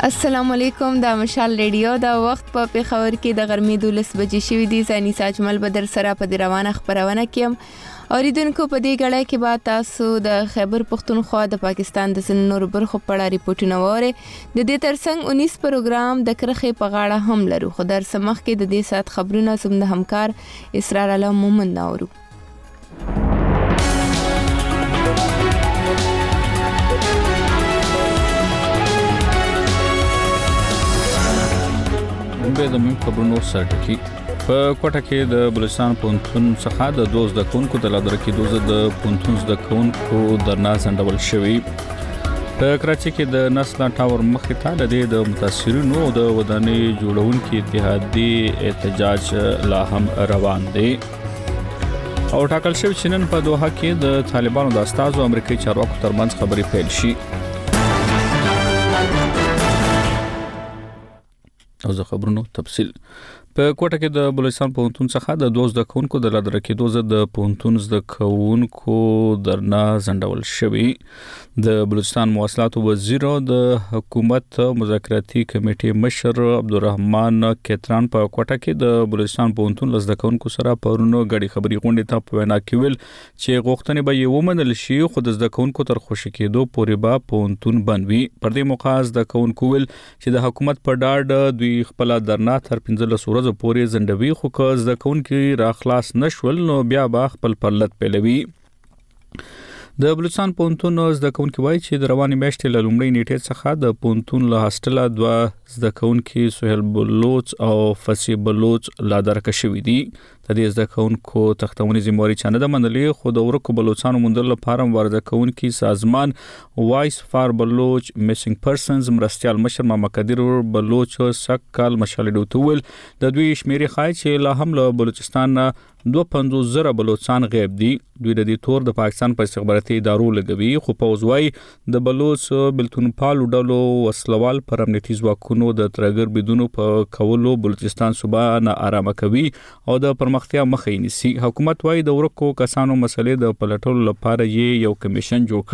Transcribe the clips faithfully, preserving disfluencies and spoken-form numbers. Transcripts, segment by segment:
السلام علیکم، دا مشال ریډیو دا وخت په پیښور کې د غرمې دولس بجې شوې دي. زانی ساجمل بدر سره په روانه خبرونه کیم. اوریدونکو په دې غړې کې به تاسو د خیبر پختونخوا د پاکستان د نور برخو په اړه ریپورتونه وره. د دې ترڅنګ انیس پروګرام د کرخې په غاړه هم لرو. خو در سمخ کې د دې سات خبرونه زموږ همکار اسرار الله مومن ناورو. به د مهم خبرونو سرټکی په کوټه کې د بلوچستان پونتون څخه د دوز د کونکو د لادر کې دوز د پونتون د کونکو درنا سندول شوی. په کراچي کې د نسلا ټاور مخې ته د متاثرینو د ودانۍ جوړونکو اتحادی احتجاج لا هم روان دی. او ټاکل شوی چې نن په دوحه کې د طالبانو د استازو امریکایي چارواکو ترمنځ خبرې پیل شي. او زه خبرونو تفصیل په کوټه کې د بلوچستان پونتون څخه د دوز د کونکو د لادر کې دوز د پونتون د کونکو درنا زندول شوی. د بلوچستان مواصلات وزیر او د حکومت مذاکراتي کمیټې مشر عبدالرحمن کتران په کوټه کې د بلوچستان پونتون لز د کونکو سره پرونو غړي خبري غونډه ته په وینا کې ویل چې غوښتنې به یو منل شي خو د کونکو تر خوشی کېدو پورې به پونتون بنوي. پر دې موخه د کونکو ویل چې د حکومت په ډاډ دوی خپل درنا تر پنځلس ورځې پورې زندوي خو که زده کوونکي را خلاص نشول نو بیا به خپل پرلط پیلوي. د بلوچستان پونتون زده کوونکي وایي چې د رواني میاشتې له لومړۍ نیټې څخه د پونتون له هاستله دوه زده کوونکي سهیل بلوچ او فصیح بلوچ لادر کشوي دي. د دې زده کوونکو تختونې ذمہواري چانه د منلې خو د ورکو بلوچستان موندل لپاره ورزده کوونکي سازمان وایس فار بلوچ میسنګ پرسنز مرستيال مشر محمد قدیر بلوچ سکل مشالډو تول د دوی شمیرې خای چې لا هم له بلوچستان دوه پنځوس زره بلوچستان غیب دي. دوی د دې تور د پاکستان په استخباراتي ادارو لګوي خو پوزوي د بلوچ بلتون پالو ډلو وسلوال پر امنیتي ځواکونو د ترګر بدونو په کولو بلوچستان صوبه نه آرامه کوي او د پرمختیا مخې نیسي. حکومت وايي د ورکو کسانو مسلې د پلټولو لپاره یې یو کمیشن جوړ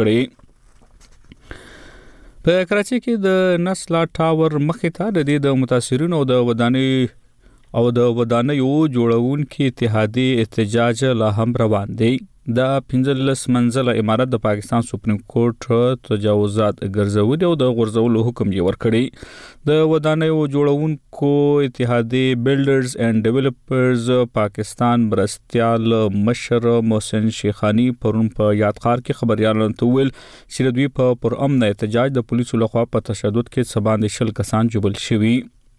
کړي. په کراچي کې د نسلا ټاور مخې ته د دې د متاثرینو د ودانۍ او د ودانیو جوړونکو اتحادی احتجاج لا هم روان دی. د پنځلس منزله امارت د پاکستان سپریم کورټ تجاوزات ګرځولي او د غرزولو حکم یې ورکړی. د ودانیو جوړونکو اتحادی بلډرز اینڈ ډیولپرز پاکستان مرستيال مشر محسن شیخانی پرون په یادګار کې خبريالانو ته ویل چې دوی په پرامن احتجاج د پولیسو لخوا په تشدد کې سباند شل کسان جوړل شوي.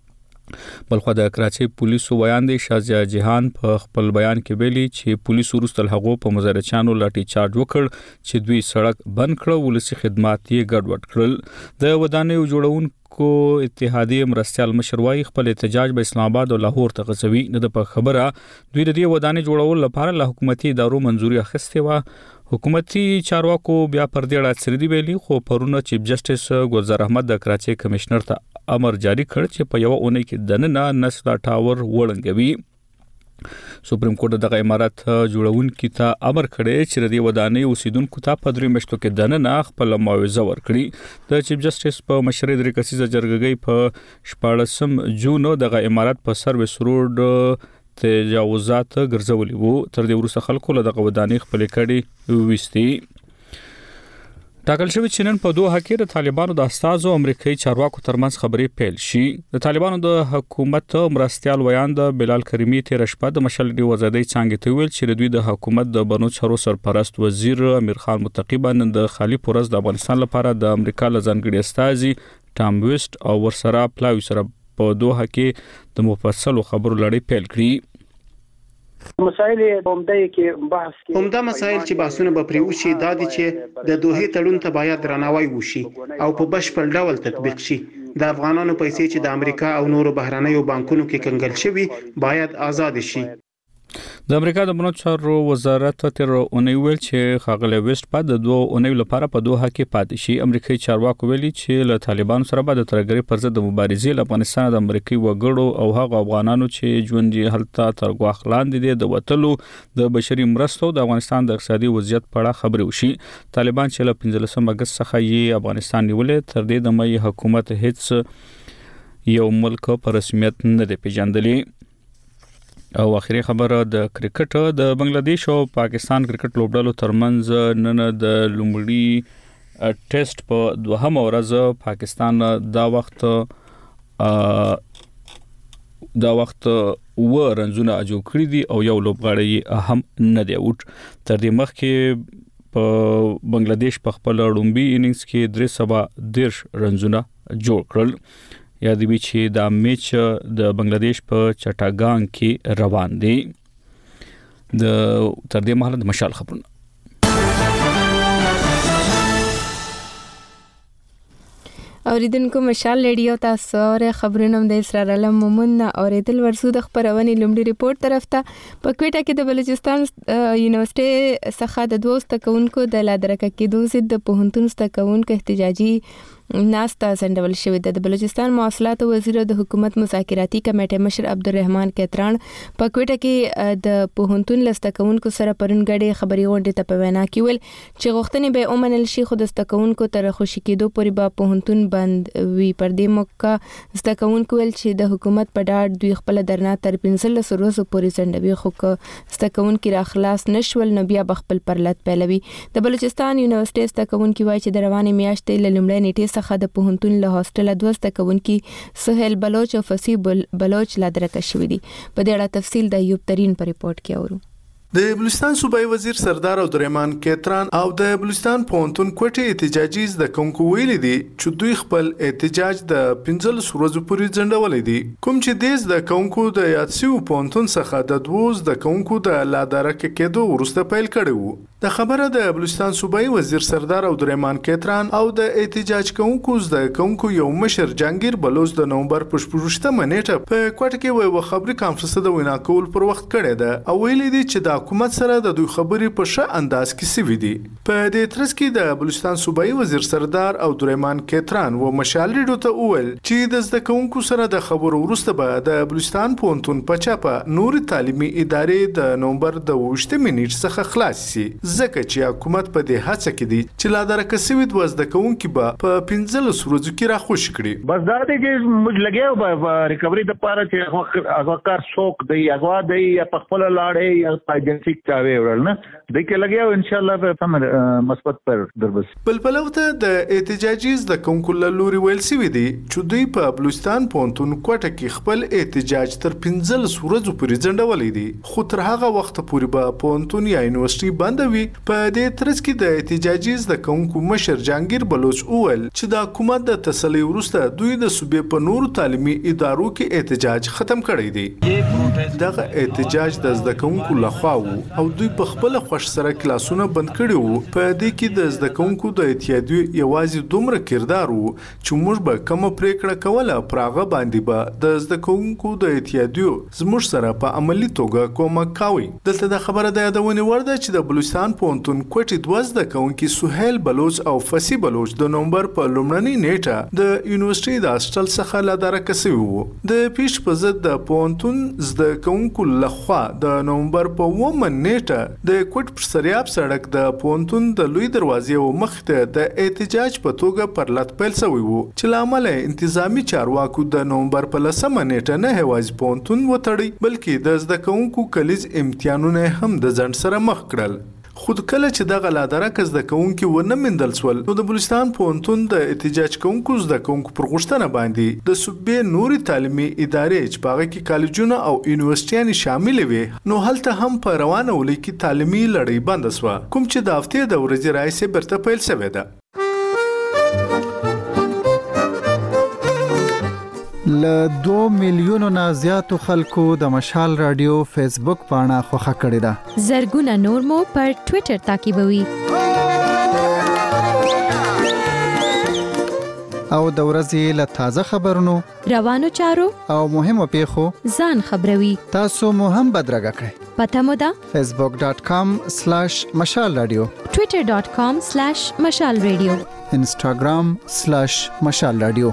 بلخو د کراچي پولیسو بیان دی شازیا جهان په خپل بیان کې ویلي چې پولیسو ورستل هغو په مظاهرچانو لاټي چارج وکړ چې دوی سړک بند کړ ولسی خدمات یې ګډوډ کړل. د ودانیو جوړونکو اتحادیه مرستيال مشروعي خپل احتجاج په اسلام آباد او لاهور ته غځوي. نه د خبره دوی د دې ودانۍ جوړول لپاره له حکومتي ادارو منځوري اخیستې و. حکومتي چارواکو بیا پر دې اړه سردي ویلي خو پرونه چیف جسټس ګلزار احمد د کراچي کمشنر ته امر جاری کړ چې په یو اونۍ کې دننه نسلا ټاور وړنګوي. سپریم کورټ دغه امارت جوړونکو ته امر کړی چې د دې ودانۍ اوسیدونکو ته په درې میاشتو کې دننه خپل معاوضه ورکړي. د چیف جسټس په مشرۍ د کسیزه جرګګۍ په شپاړسم جون دغه امارت په سرویس روډ تجاوزات ګرځولي وو. تر دې وروسته خلکو له دغه ودانۍ خپل کړي وستي. ټاکل شوی چې نن په دوه کې د طالبانو د استازو امریکایي چارواکو ترمنځ خبرې پیل شي. د طالبانو د حکومت مرستيال ویان د بلال کریمی تیر شپه د مشالډي وزادۍ څنګه ته ویل چې دوی د حکومت د بنو چارو سرپرست وزیر امیر خان متقی نن د خالی پورز د افغانستان لپاره د امریکا لزنګړي استازي ټام ویسټ او ورسره پلاوی سره په دوه کې د مفصل خبرو لړۍ پیل کړي. مسائل عمده کې بحث کې عمده مسائل چې بحثونه به پرې وشي دا دي چې د دوه تړون ته باید درناوی وشي او په بشپړ ډول تطبیق شي. د افغانانو پیسې چې د امریکا او نورو بهرنیو بانکونو کې کنګل شوي باید آزاد شي. د امریکا د بنو چارو وزارت تر اونۍ ویل چې ښاغلی ویسټ په د دوه اونۍ لپاره په دوحه کې پاتې شي. امریکایي چارواکو ویلي چې له طالبانو سره به د ترهګرۍ پر ضد د مبارزې له افغانستان د امریکایي وګړو او هغه افغانانو چې ژوند یې هلته تر ګواښ لاندې دي د وټلو د بشري مرستو د افغانستان د اقتصادي وضعیت په اړه خبرې وشي. طالبان چې له پنځلسم اگست څخه یې افغانستان نیولې تر دې دمه یې حکومت هیڅ یو ملک په رسمیت نه دی پیژندلی. او اخیری خبره د کرکټ د بنگلاديش او پاکستان کرکټ لوبډلو ترمنځ نن د لومړي ټیسټ په دوهمه ورځ پاکستان دا وخت دا وخت و رنزونه اجو کړی دي او یو لوبغاړی هم نه دی اوټ. تر دې مخکې په بنگلاديش په خپل لومبي اننګز کې درې سوه دیرش رنزونه جوړ کړل. یاد وی چې دا میچ د بنگلاديش په چټاګان کې روان دی. د تر دې مهاله د مشال خبرونه اوریدونکو مشال ریډیو تاسو سره خبرونه د اسرار علم مومن اوریدل ورسو د خبرونې لومړي ریپورت طرف ته. په کوټه کې د بلوچستان یونیورسيټي څخه د دوست کونکو د لادرکه کې دوه د پوهنتون ستکونکو احتجاجي ناستا سندول شوې ده. د بلوچستان مواصلات وزیر د حکومت مذاکراتي کمیټې مشر عبدالرحمن کتران په کوټه کې د پوهنتون لستکونکو سره پرون غړي خبري غونډه ته په وینا کې ول چې غوښتنې به اومنل شي خو د ستکونکو تر خوشی کېدو پورې به پوهنتون بند وی. پر دې موقع ستکونکو ول چې د حکومت په ډاډ دوی خپل درنا تر پنځلس ورځې پورې سندوي خو که ستکونکو را خلاص نشول نو بیا بخپل پرلط پیلوي. د بلوچستان یونیورسيټي ستکونکو وایي چې د روانې میاشتې له لومړۍ نیټې څخه د پوهنتون له هاستل دوسته کوونکی سهیل بلوچ او فصیح بلوچ لادرکه شوې دي. په دې اړه تفصیل د ایوب ترین په ریپورت کې اورو. د بلوچستان صوبایي وزیر سردار عبدالرحمن کتران او د بلوچستان پوهنتون کوټې احتجاجي د کونکو ویلي دي چې دوی خپل احتجاج د پنځلس ورځې پورې ځنډولې دي. کوم چې دیز د کونکو د یادسیو پوهنتون څخه د دوز د کونکو د لادرکه کېدو وروسته پیل کړي وو. د خبره د بلوچستان صوبایي وزیر سردار عبدالرحمن کتران او د احتجاج کونکو د کونکو یو مشر جنگیر بلوچ د نومبر په شپږمه نیټه په کوټه کې وو خبري کانفرنس د وینا کول پر وخت کړي ده او ویلي دي چې د حکومت سره د دوی خبرې په ښه انداز کې سوي دي. په دې ترڅ کې د بلوچستان صوبایي وزیر سردار عبدالرحمن کتران و مشال ریډیو ته وویل چې د زده کوونکو سره د خبرو وروسته به د بلوچستان پوهنتون په چاپه نوري تعلیمي ادارې د نومبر د اوویشتمې نیټې څخه خلاص شي ځکه چې حکومت په دې هڅه کې دی چې لادرکه سوي د زده کوونکو به په پنځلس ورځو کې راخوش کړي. بس دا دی چې موږ لګیاو په ریکوري د پاره چې هغه کار څوک دی هغه دی په خپل لاړې یا په ایجنسی چاوي ورل نه د کې لګیاو ان شاء الله به هم مثبت پر دربس. بلبلوته د احتجاجي د کونکو لوري ویل سوي دي چې دوی په بلوچستان پوهنتون کوټه کې خپل احتجاج تر پنځلس ورځو پورې ځنډولې دي خو تر هغه وخت پورې به پوهنتون یا یونیورسيټي بند وي. په دې ترڅ کې د احتجاجي د کونکو مشر جنگیر بلوچ وویل چې د حکومت د تسلی وروسته دوی د صوبې په نورو تعلیمي ادارو کې احتجاج ختم کړی دی. دغه احتجاج د زده کوونکو لخوا او دوی په خپل خوښ سره کلاسونه بند کړي وو. په دې کې د زده کوونکو د اتحادیې یوازې دومره کردار وو چې موږ به کوم پریکړه کوله پراغه باندې به د زده کوونکو د اتحادیې زموږ سره په عملی توګه کومک کوي. دلته د خبره د یادونې وړ ده چې د بلوچستان پوهنتون کوټې دوه زده کوونکي سهیل بلوچ او فصیح بلوچ د نومبر په لومړنۍ نیټه د یونیورسيټي د هاستل څخه لادرکه سوي وو. د پیش په ضد د پوهنتون زده کوونکو لخوا د نومبر په اوومه نیټه د کوټ پر سریاب سړک د پوهنتون د لوی دروازې او مخ ته د احتجاج په توګه پرلط پیل شوی وو چې لامل انتظامی چارواکو د نومبر په لسمه نیټه نه هواز پوهنتون وتړي بلکې د زده کوونکو کلیز امتحانونه هم د ځنډ سره مخ کړل. خود کله چې دغه لادرکه زده کوونکي ونه مندل سول نو د بلوچستان پوهنتون د احتجاج کوونکو زده کوونکو پر غوښتنه باندې د صوبې نوري تعلیمي ادارې چې په هغه کې کالجونه او یونیورسيټیان شامل وي نو هلته هم په روانه ولې کې تعلیمي لړۍ بند شوه کوم چې د هفتې د ورځې راځي برته پیل شوې ده. له دوه میلیونو نه زیاتو خلکو د مشال رادیو فیسبوک پاڼه خوښه کړې ده. زرګونه نور مو پر ټوئیټر تعقیبوي. او د ورځې له تازه خبرونو روانو چارو او مهمو پیښو ځان خبروي. تاسو مو هم بدرګه کړئ. پته مو ده facebook dot com slash mashal radio twitter dot com slash mashal radio instagram slash mashal radio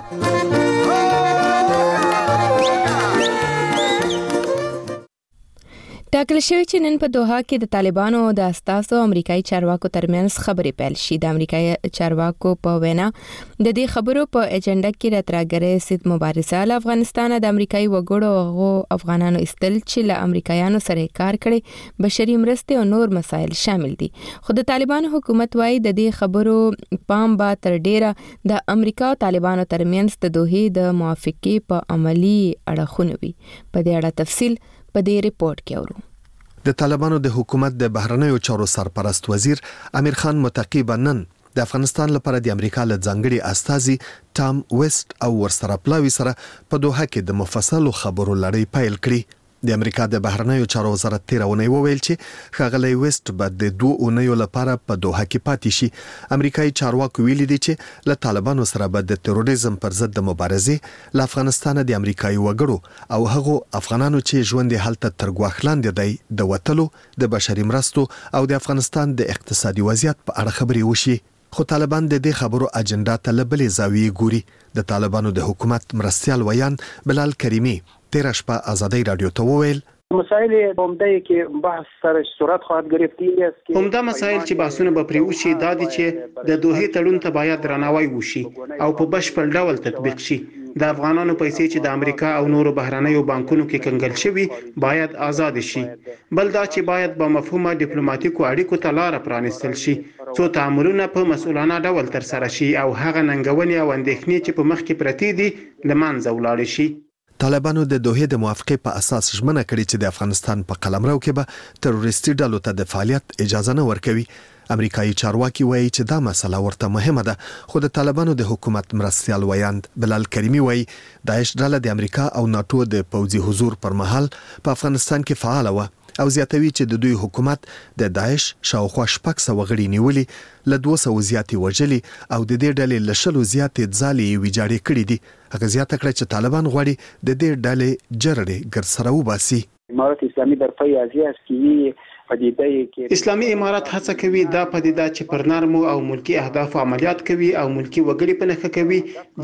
ټاکل شوی چې نن په دوحه کې د طالبانو او د اساسو امریکایي چارواکو ترمنځ خبرې پیل شي. د امریکایي چارواکو په وینا د دې خبرو په ایجنډا کې راتراګره سید مبارزه له افغانستان د امریکایي وګړو او افغانانو استل چې له امریکایانو سره کار کړي بشري مرستې او نور مسایل شامل دي. خو د طالبانو حکومت وايي د دې خبرو پام با تر ډیره د امریکا او طالبانو ترمنځ د دوحې د موافقې په عملی اړخونه وي. په دې اړه تفصیل په دې ریپورت کې اورو. د طالبانو د حکومت د بهرنیو چارو سرپرست وزیر امیر خان متقی نن د افغانستان لپاره د امریکا له ځانګړي استازي ټام ویسټ او ورسره پلاوی سره په دوحه کې د مفصلو خبرو لړۍ پیل کړي. د امریکا د بهرنیو چارو وزارت تیرونه وویل چې ښاغلی ویسټ به د دوه اونیو لپاره په دوحه کې پاتې شي. امریکایي چارواکو ویلي دي چې له طالبانو سره به د تروریزم پر ضد د مبارزې له افغانستان د امریکایي وګړو او هغو افغانانو چې ژوند هلته تر ګواښ لاندې دی د وټلو د بشري مرستو او د افغانستان د اقتصادي وضعیت په اړه خبرې وشي. خو طالبان د دې خبرو اجنډا ته لبلې زاویې ګوري. د طالبانو د حکومت مرستيال ویان بلال کریمی تیر شپه آزادی رادیو ته وویل مسائل عمده کې بحث سره صورت خواهد گرفتی است که عمده مسائل چې بحثونه به پرې وشي دا دي چې د دوحې تړون ته باید درناوی وشي او په بشپړ ډول تطبیق شي. د افغانانو پیسې چې د امریکا او نورو بهرنیو بانکونو کې کنګل شوي باید آزاد شي. بل دا چې باید په مفهومه ډیپلوماټیکو اړیکو ته لار پرانستل شي څو تعاملونه په مسؤلانه ډول تر سره شي او هغه ننګونې او اندېښنې چې په مخ کې پرتې دي لمنځه ولاړ شي. طالبانو د دوحې د موافقې په اساس ژمنه کړې چې د افغانستان په قلمرو کې به تروریستي ډلو ته د فعالیت اجازه نه ورکوي. امریکایي چارواکي وایي چې دا مسله ورته مهمه ده. خو د طالبانو د حکومت مرستيال ویاند بلال کریمی وایي داعش ډله د امریکا او ناتو د پوځي حضور پر مهال په افغانستان کې فعال و او زیاتوي چې د دوی حکومت د داعش شاوخوا شپږ سوه غړي نیولي له دوه سوه زیاتې وژلي او د دې ډلې له شلو زیاتې ځالې ویجاړې کړې دي. هغه زیاته کړه چې طالبان غواړي د دې ډلې جرړې ګرسره وباسي. امارات اسلامي در پای ازیه است که پدیده کې اسلامي امارات هڅه کوي دا پدیده چې پر نرمو او ملکی اهداف عملیات کوي او ملکی وګړي په نخښه کوي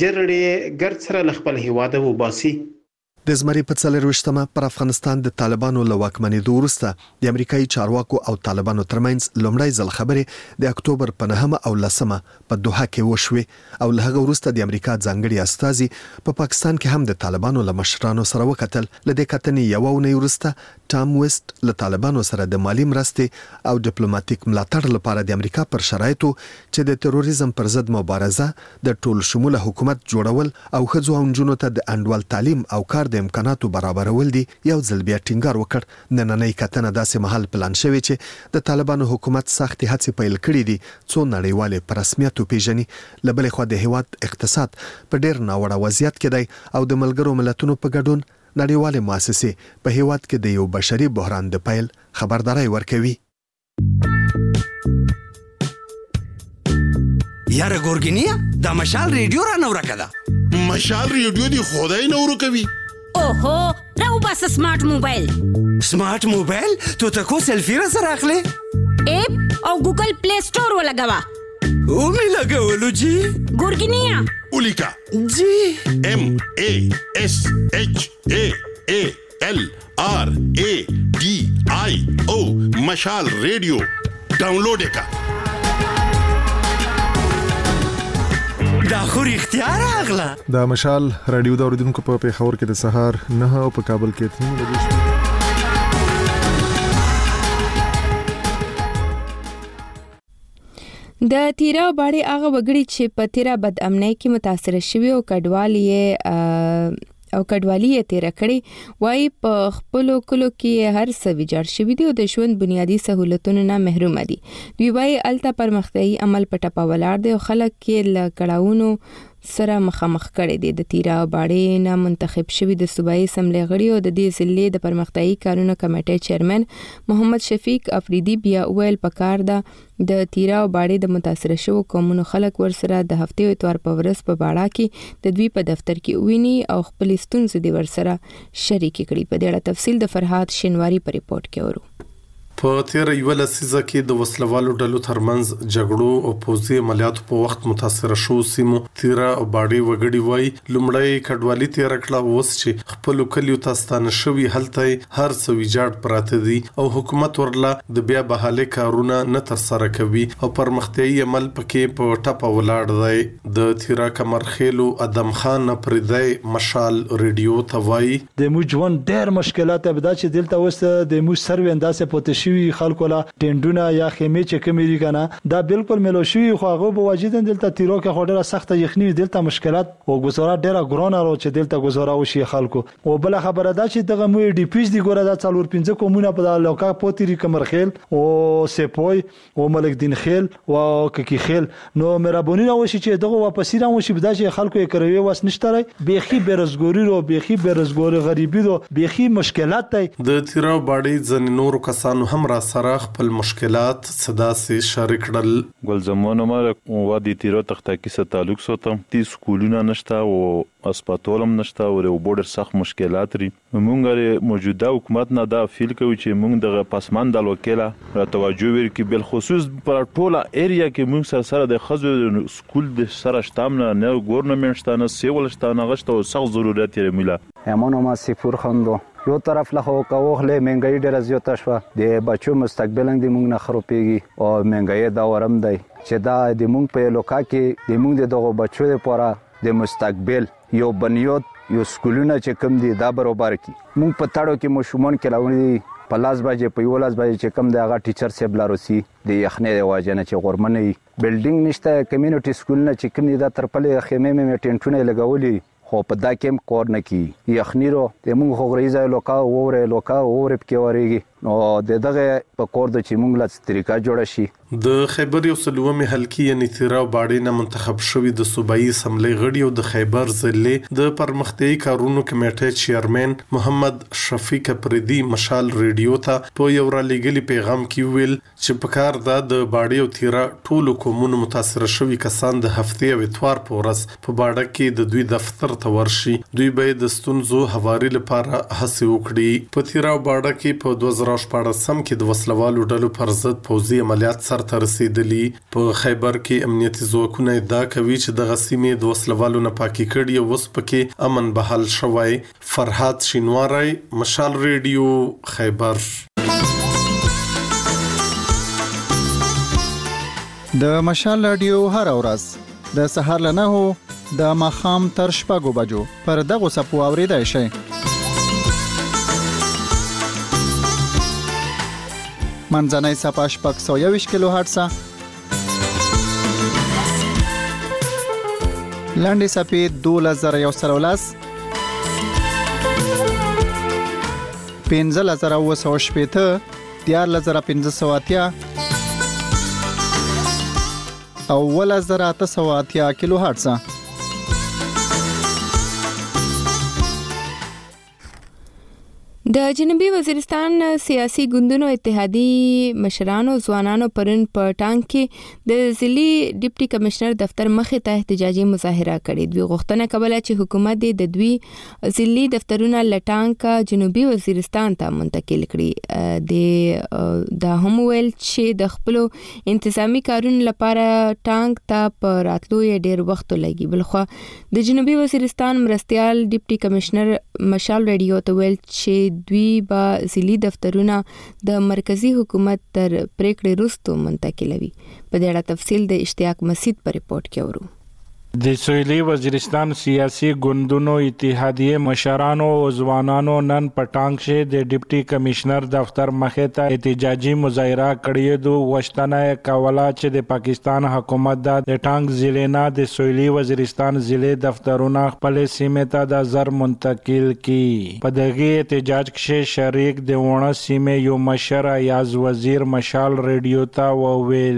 جرړې ګرد سره ل خپل هیواد وباسي. د زمري په څلرويشتمه پر افغانستان د طالبانو له واکمنېدو وروسته د امریکایي چارواکو او طالبانو ترمنځ لومړی ځل خبرې د اکتوبر په نهمه او لسمه په دوحه کې وشوې او له هغه وروسته د امریکا ځانګړي استازي په پا پاکستان کې هم د طالبانو له مشرانو سره وکتل. له دې کتنې یو اونۍ وروسته ټام ویسټ له طالبانو سره د مالی مرستې او ډیپلوماټیک ملاتړ لپاره د امریکا پر شرایطو چې د تروریزم پر ضد مبارزه د ټول شموله حکومت جوړول او ښځو او نجونو ته د انډول تعلیم او کار د امکاناتو برابرول دي یو ځل بیا ټینګار وکړ. نننۍ کتنه داسې مهال پلان شوی چې د طالبانو حکومت سختې هڅې پیل کړې دي څو نړیوالې په رسمیت وپیژني. له بلې خوا د هیواد اقتصاد په ډیر ناوړه وضعیت کې دی او د ملګرو ملتونو په ګډون نړیوالې مؤسسې په هیواد کې د یو بشري بحران د پیل خبرداري ورکوي. یاره ګورګینیا د مشال ریډیو را نو راکده. مشال ریډیو دی خدای نو ورکوي. اوهو راو بس سمارټ موبایل. سمارټ موبایل تو تکو سیلفی را سره اخلي اپ او ګوګل پلی سٹور ولګوا او می لګولو جی ګورګینیا اولیکا جی ام ا اس اچ ا ا ال آر ا ډي آی او مشال ریډیو ډاونلوډ کا. دا خو اختیار اغلا د مشال رادیو د اوریدونکو په پیښور کې د سهار نه او په کابل کې اته بجې د تیرا باندې هغه وګړي چې په تیرا بد امنۍ کې متاثر شوي او کډوالي او کډوالي تیر کړي وای په خپل کلو کې هر څه ویجاړ شوی دی او د ژوند بنیادی سہولتونو نه محروم دي. دوی وای الته پرمختیايي عمل پټه پاولار دی او خلک کې لکړاونو سره مخامخ کړي دي. د تیرا او باړې نه منتخب شوی د صوبایي اسمبلی غړي او د دې ضلع د پرمختیايي کارونو کمیټې چیرمن محمد شفیق افریدي بیا ویل پکار ده د تیرا او باړې د متاثر شوو قومونو خلک ورسره د هفتې او اتوار په ورځ په باړه کې د دوی په دفتر کې ویني او خپل ستونزې د ورسره شریک کړي. په دې اړه تفصیل د فرحات شینواری په ریپورت کې ورو. په تیر یو لسیزه کې د وسلوالو ډلو ترمنځ جګړو او پوځي عملیاتو په وخت متاثر شو سیمو تیرا او باړې وګړي وای لومړی کډوالي تیر کړه اوس چې خپل کلیو تاستانه شوی هلته هر څه ویجاړ پراته دي او حکومت ورله د بیا بحاله کارونه نه تر سره کوي او پرمختیايي عمل پکې په ټاپه ولاړ دی. د تیرا کمرخیلو ادم خان پردای مشال ریډیو ته وای د مو ژوند ډېر مشکلات به چې دلته وسته د مو سروي انداسه پوتې شوی خلکو لا ټینډونه یا خیمه چې کمی کنه دا بالکل ملو شوی خو هغه به واجدن دلته تیرو کې خوري سخت یخنی دلته مشکلات او گزاره ډیره ګرانه راو چې دلته گزاره وشي خلکو. او بل خبره دا چې دغه مو ډی پیس دی ګوره دا څلور پنځه کومونه په لوکا پوتری کمرخیل او سپوی او ملک دین خیل او ککی خیل نو مرابونی نو شي چې دغه واپس را وشي بدا چې خلکو یې کوي واس نشته بيخي بیروزګوري رو بيخي بیروزګوري غریبي رو بيخي مشکلات دی. د تیرا باړې ځن نور کسانو هم را سره خپل مشکلات صدا سي شریک کړل. ګل زمونه ما وادي تیرو تخته کې څه تعلق ساتم تی سکولونه نشته او اسپیټالم نشته او بورډر سخت مشکلات لري. موږ موجوده حکومت نه دا فیل کوي چې موږ د پاسمان د وکیله را توجه ورکړي بل خصوص پر ټوله ایریا کې موږ سره سره د خزو سکول د سره شتامنه نه ګورنمنت شته نه سیول شته نه غشته او سخت ضرورت یې مله. همونو ما سفور خوندو یو طرف له خو کوخله منګي ډېر زیاته شو د بچو مستقبل د موږ نه خروپېږي او منګي دا ورم دی چې دا د موږ په لوکا کې د موږ دغه بچو لپاره د مستقبل یو بنیاد یو سکولونه چې کم دي دا برابر کی موږ په تاړو کې مشمون کې لاونې په لاس باندې په یو لاس باندې چې کم دی هغه ټیچر سیب لاروسی د یخنې د واجنه چې غورمنې بلډینګ نشته کمیونټي سکولونه چې کم دي دا ترپلې خیمه مې ټینټونه لګولي خو په دا کې کور نه کی یخنی رو د موږ خو غریزه لوکا وره لوکا وره پکې وريږي نو د دغه په کور د چې موږ لا طریقه جوړ شي. د خیبر یو سلومه حلقې یعنی تیرا باړې نه منتخب شوی د صوبایي اسمبلی غړي او د خیبر ضلع د پرمختیايي کارونو کمیټې چیرمن محمد شفیق افریدي مشال ریډیو ته په یو را لګلی پیغام کې ویل چې په کار د باړې او تیرا ټولو کومونو متاثر شوی کسان د هفتې او اتوار په ورځ په باړه کې د دوی دفتر ته ورشي دوی به د ستونزو حواري لپاره هڅه وکړي. په تیرا باړه کې په دوه زره شپږم کې د وسلوالو ډلو پر ضد پوځي عملیات سرته رسیدلي. په خیبر کې امنیتي ځواکونه ادعا کوي چې د غسیمې د وسلوالو نه پاکي کړي او اوس پکې امن بحال شوی. فرحات شینواری مشال ریډیو خیبر. د مشال رادیو هر ورځ د سهار له نهو د ماخام تر شپږو بجو پر دغه سپو اوریدای شي. منځنۍ صفحه شپږ سوه یوویشت کیلو هرتز لاندې صفحه دولس زره یو سل او لس پنځه زره اوه سوه شپېته دیارلس زره پنځه سوه اتیا او اوولس زره اته سوه اتیا کیلو هرتز. د جنوبي وزیرستان سیاسي ګوندونو اتحادي مشرانو ځوانانو پرن په ټانګ کې د ضلعي ډیپټي کمشنر دفتر مخې ته احتجاجي مظاهره کړې. دوی غوښتنه کوله چې حکومت د دوی ضلعي دفترونه لټانګ جنوبي وزیرستان ته منتقل کړي. د دا هم ویل چې د خپل انتظامی کارونو لپاره ټانګ ته په راتلو یې ډیر وخت لګي. بلخو د جنوبي وزیرستان مرستيال ډیپټي کمشنر مشال ریډیو ته ویل چې دوی به ضلعي دفترونه د مرکزی حکومت تر پریکړې وروسته منتقلوي. په دې اړه تفصیل د اشتیاق مسعود په ریپورت کې ورو. د سویلي وزیرستان سیاسي ګوندونو اتحادیه مشرانو او ځوانانو نن پټانګ شه د ډیپټي کمشنر دفتر مخې ته احتجاجي مظاهره کړې دو وشتنه کولا چې د پاکستان حکومت د ټانګ ضلع نه د سویلي وزیرستان ضلع دفترونه خپل سیمه ته د زر منتقل کی. په دغه احتجاج کې شریک د ونه سیمه یو مشر ایاز وزیر مشال ریډیو ته وویل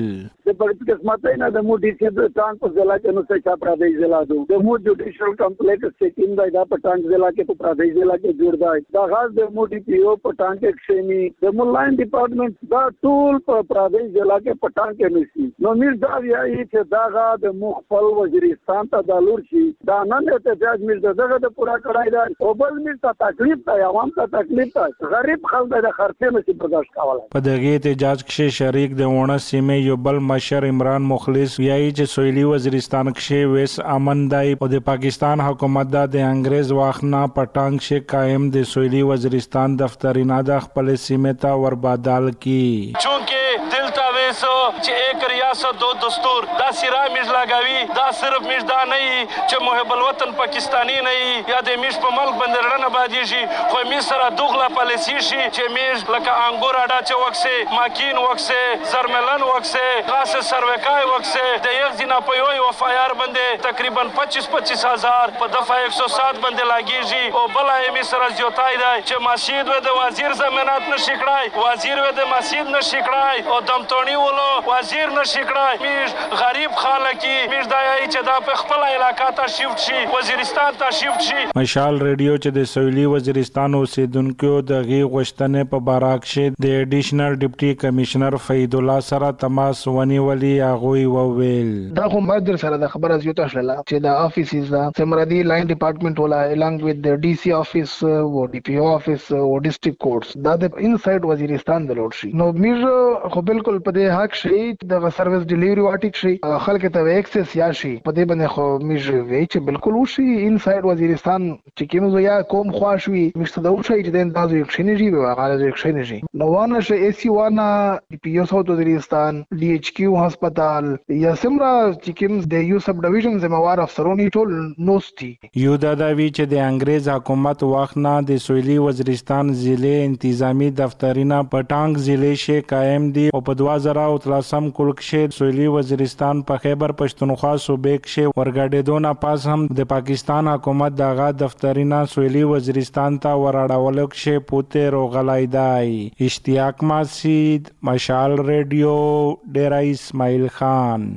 د پرت قسمت نه د مو ډي سي د ټانک په ضلع کې نو څه پردیش ضلع دو د مو جوډیشل کمپلیکس کې ټیم دا په ټانک ضلع کې په پردیش ضلع کې جوړ دی دا خاص د مو ډي پی او په ټانک کې شمي د مو لاین ډپارټمنټ دا ټول په پردیش ضلع کې په ټانک کې نشي نو میر دا وایي چې دا د مو خپل وزیرستان ته د لور شي دا نن ته احتجاج میر دغه د پورا کړای دا او بل میر ته تکلیف دی عوام ته تکلیف دی غریب خلک د خرڅې نشي برداشت کولای په دغه احتجاج کې شریک د ونه سیمه یو بل مشر عمران مخلص وایي چې سویلي وزیرستان کې ویس امن دی او د پاکستان حکومت د انګريز واخنا پټانګ کې قائم د سویلي وزیرستان دفترینه د خپل سیمه ته وربادال کی چونکه دلته ویسو چې ایک ریاست دو دستور دا سیرا میش لګاوي دا صرف میش دا نه چې محب الوطن پاکستانی نه یا د میش په ملک باندې رڼا باندې شي خو می سره دوغلا پالیسی شي چې میش لکه انګور اډا چې وکسه ماکین وکسه زرملن وکسه خاص سروکای وکسه د یو ځنا په یو وفایار باندې تقریبا پچیس پچیس هزار په دفعه ایک سو سات باندې لاګیږي او بل یې می سره زیاتای دی چې مسجد و د وزیر ضمانت نشي کړای وزیر و د مسجد نشي کړای او دمتونی ولو وزیر نشي کړای میش غریب خلک میش دای چې دا په خپل علاقې ته شیفت شي وزیرستان ته شیفت شي مشال ریډیو چې د سویلي وزیرستان اوسیدونکو د غي غوښتنې په باراک شه د اډیشنل ډیپټي کمشنر فید الله سره تماس ونیولي هغه وویل دا خو مدر سره د خبره زیاته شله چې د افیسز دا سمرادي لاین ډپارټمنټ ولا along with the D C office او D P O office او district courts دا د انساید وزیرستان د لوړ شي نو میر خو بالکل په دې حق شي د سرویس ډیلیوري واټیک شي خلک ته ایکسس یا شي په دې باندې خو میر وی چې بالکل وشي انساید وزیرستان چې کوم یا کوم خواشوي مشته د وشي چې د اندازو یکشنجي به هغه یکشنجي نو وانه شي ای سی وانا D P O ساوث وزیرستان D H Q هسپتال یا سمرا چې کوم د یو سب ډیویژن زموار افسرونی ټول نوستي یو دا دا وی چې د انګريز حکومت واخنا د سویلي وزیرستان ضلع انتظامی دفترینه پټانګ ضلع کې قائم دي او په دوه زره او تلسم کول کې سویلي وزیرستان په خیبر پښتونخوا صوبې کې ورګډېدو نه پاس هم د پاکستان حکومت دغه دفترینه سویلي وزیرستان ته وراړول کې پوته روغلای دی اشتیاق مسجد مشال ریډیو ډیرا اسماعیل خان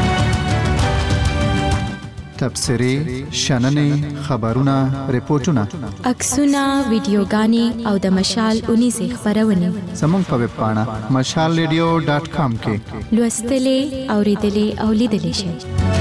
تبصری شننې خبرونه ریپورتونه عکسونه ویډیوګانې او د مشال اونې سه خبرونه زموږ په ویب پاڼه مشال ریډیو ډاټ کام کې لوستلې اوریدلې او لیدلې شئ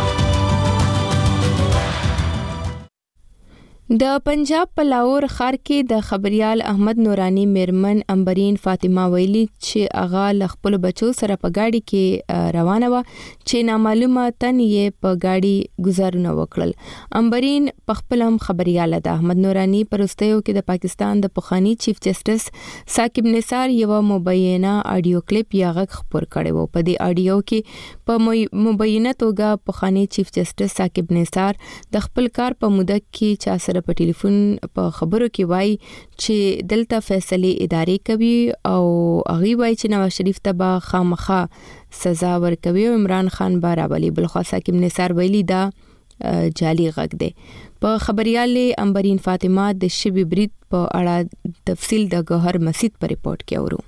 د پنجاب په لاهور ښار کې د خبريال احمد نورانی میرمن امبرین فاطمه ویلي چې اغا ل خپل بچو سره په گاډي کې روانه و چې نامعلومه تن یې په گاډي گزارونه وکړل امبرین په خپل هم خبريال د احمد نورانی پرستیو کې د پاکستان د پخوانی چیف جسټس ثاقب نثار یو مبینه اډیو کلیپ یا غږ خبر کړي وو په دې اډیو کې په مبینه توګه پخوانی چیف جسټس ثاقب نثار د خپل کار په موده کې چا سره په ټلیفون په خبرو کې وای چې دلته فیصله ادارې کوي او هغه وای چې نواز شریف ته به خامخا سزا ورکوي او عمران خان به راولي بل خو حکیم نثار ویلي دا جعلي غږ دی په خبرياله امبرین فاطمه د شبي برید په اړه تفصیل د گوهر مسجد په ریپورت کې اورو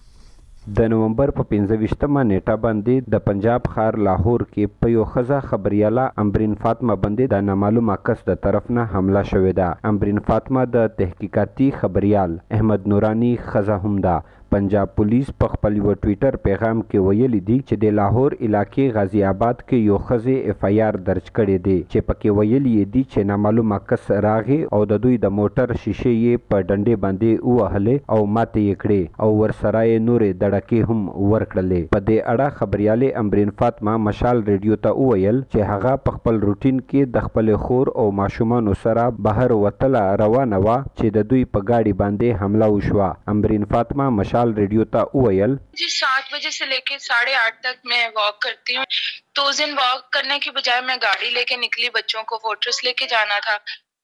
د نومبر په پنځه ویشتمه نیټه باندې د پنجاب ښار لاهور کې په یو ښځه خبرياله امبرین فاطمه باندې د نامعلومه کس د طرف نه حمله شوې ده امبرین فاطمه د تحقیقاتي خبريال احمد نورانی ښځه هم ده پنجاب پولیس په خپل یو ټوئیټر پیغام کې ویلي دي چې د لاهور علاقې غازی آباد کې یو ښځه اف آی آر درج کړې دي چې پکې ویلي دي چې نامعلومه کس راغی او د دوی د موټر شیشه یې په ډنډې باندې وهلې او ماته یې کړې او ورسره یې نورې دړکې هم ورکړلې په دې اړه خبريالې امبرین فاطمه مشال ریډیو ته وویل چې هغه په خپل روټین کې د خپل خور او ماشومان سره بهر وتله روانه و چې د دوی په گاډي باندې حمله وشوه امبرین فاطمه مشال radio ता उयल जी सात बजे से लेके साढ़े आठ तक मैं वॉक करती हूँ तो उस दिन वॉक करने की बजाय मैं गाड़ी लेके निकली बच्चों को फोर्ट्रेस लेके जाना था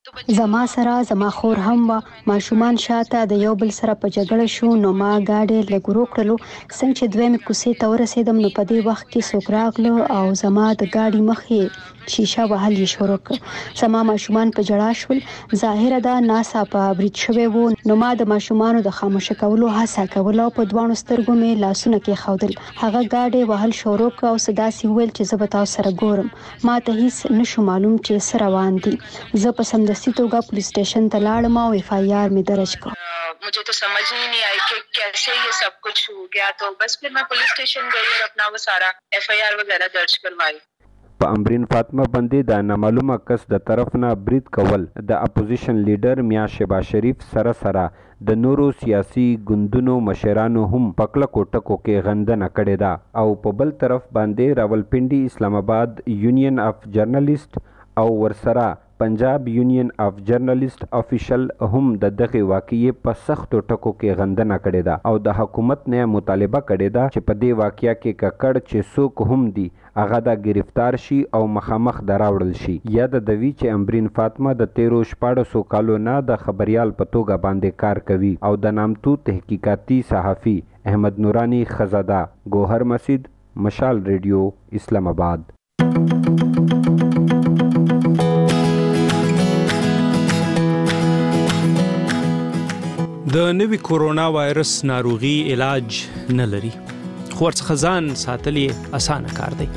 زما سره زما خور هم وا ماشومان شاته د یو بل سره په جګړه شو نو ما گاډي لګورو کړلو څنګه چې دوی مې کوسې ته ورسېدم نو په دې وخت کې څوک راغلو او زما د گاډي مخې شیشه وهل یې شروع کړ. سما ماشومان په جړا شول. ظاهر ده ناسا په برید شوی وو، نو ما د ماشومانو د خاموشه کولو هڅه کوله او په دوانو سترګو مې لاسونه کې خودل. هغه گاډي وهل شروع کړ او صدا سي ویل چې زه به تاسو سره ګورم. ما ته هیڅ نشو معلوم چې سره روان دي. زه په سمدستي توګه پولیس سټیشن ته لاړم او اف آئی آر مې درج کړ. मुझे तो समझ ही नहीं आई कि कैसे ये सब कुछ हो गया, तो बस फिर मैं पुलिस स्टेशन गई और अपना वो सारा एफ आई आर वगैरह दर्ज करवाई. په امرین فاطمه باندې د نامعلومه کس د طرف نه برید کول د اپوزیشن لیډر میا شهباز شریف سره سره د نورو سیاسي ګوندونو مشرانو هم په کلکو ټکو کې غندنه کړې ده او په بل طرف باندې راولپنډي اسلام آباد یونین اف جرنالیست او ورسره پنجاب یونین اف جرنالیست افیشل هم د دغه واقعې په سختو ټکو کې غندنه کړې ده او د حکومت نه مطالبه کړې ده چې په دې واقعیا کې ککړ چې څوک هم دي هغه د گرفتار شي او مخامخ دراوړل شي. یا د دوی چې امرین فاطمه د تیرو شپاړسو کالو نه د خبريال په توګه باندې کار کوي او د نامتو تحقیقاتي صحافي احمد نورانی خزاده. ګوهر مسجد، مشال ریډیو، اسلام آباد. د نوي کورونا وایرس ناروغي علاج نه لري، خو ورڅخه ځان ساتل یې اسانه کار دی.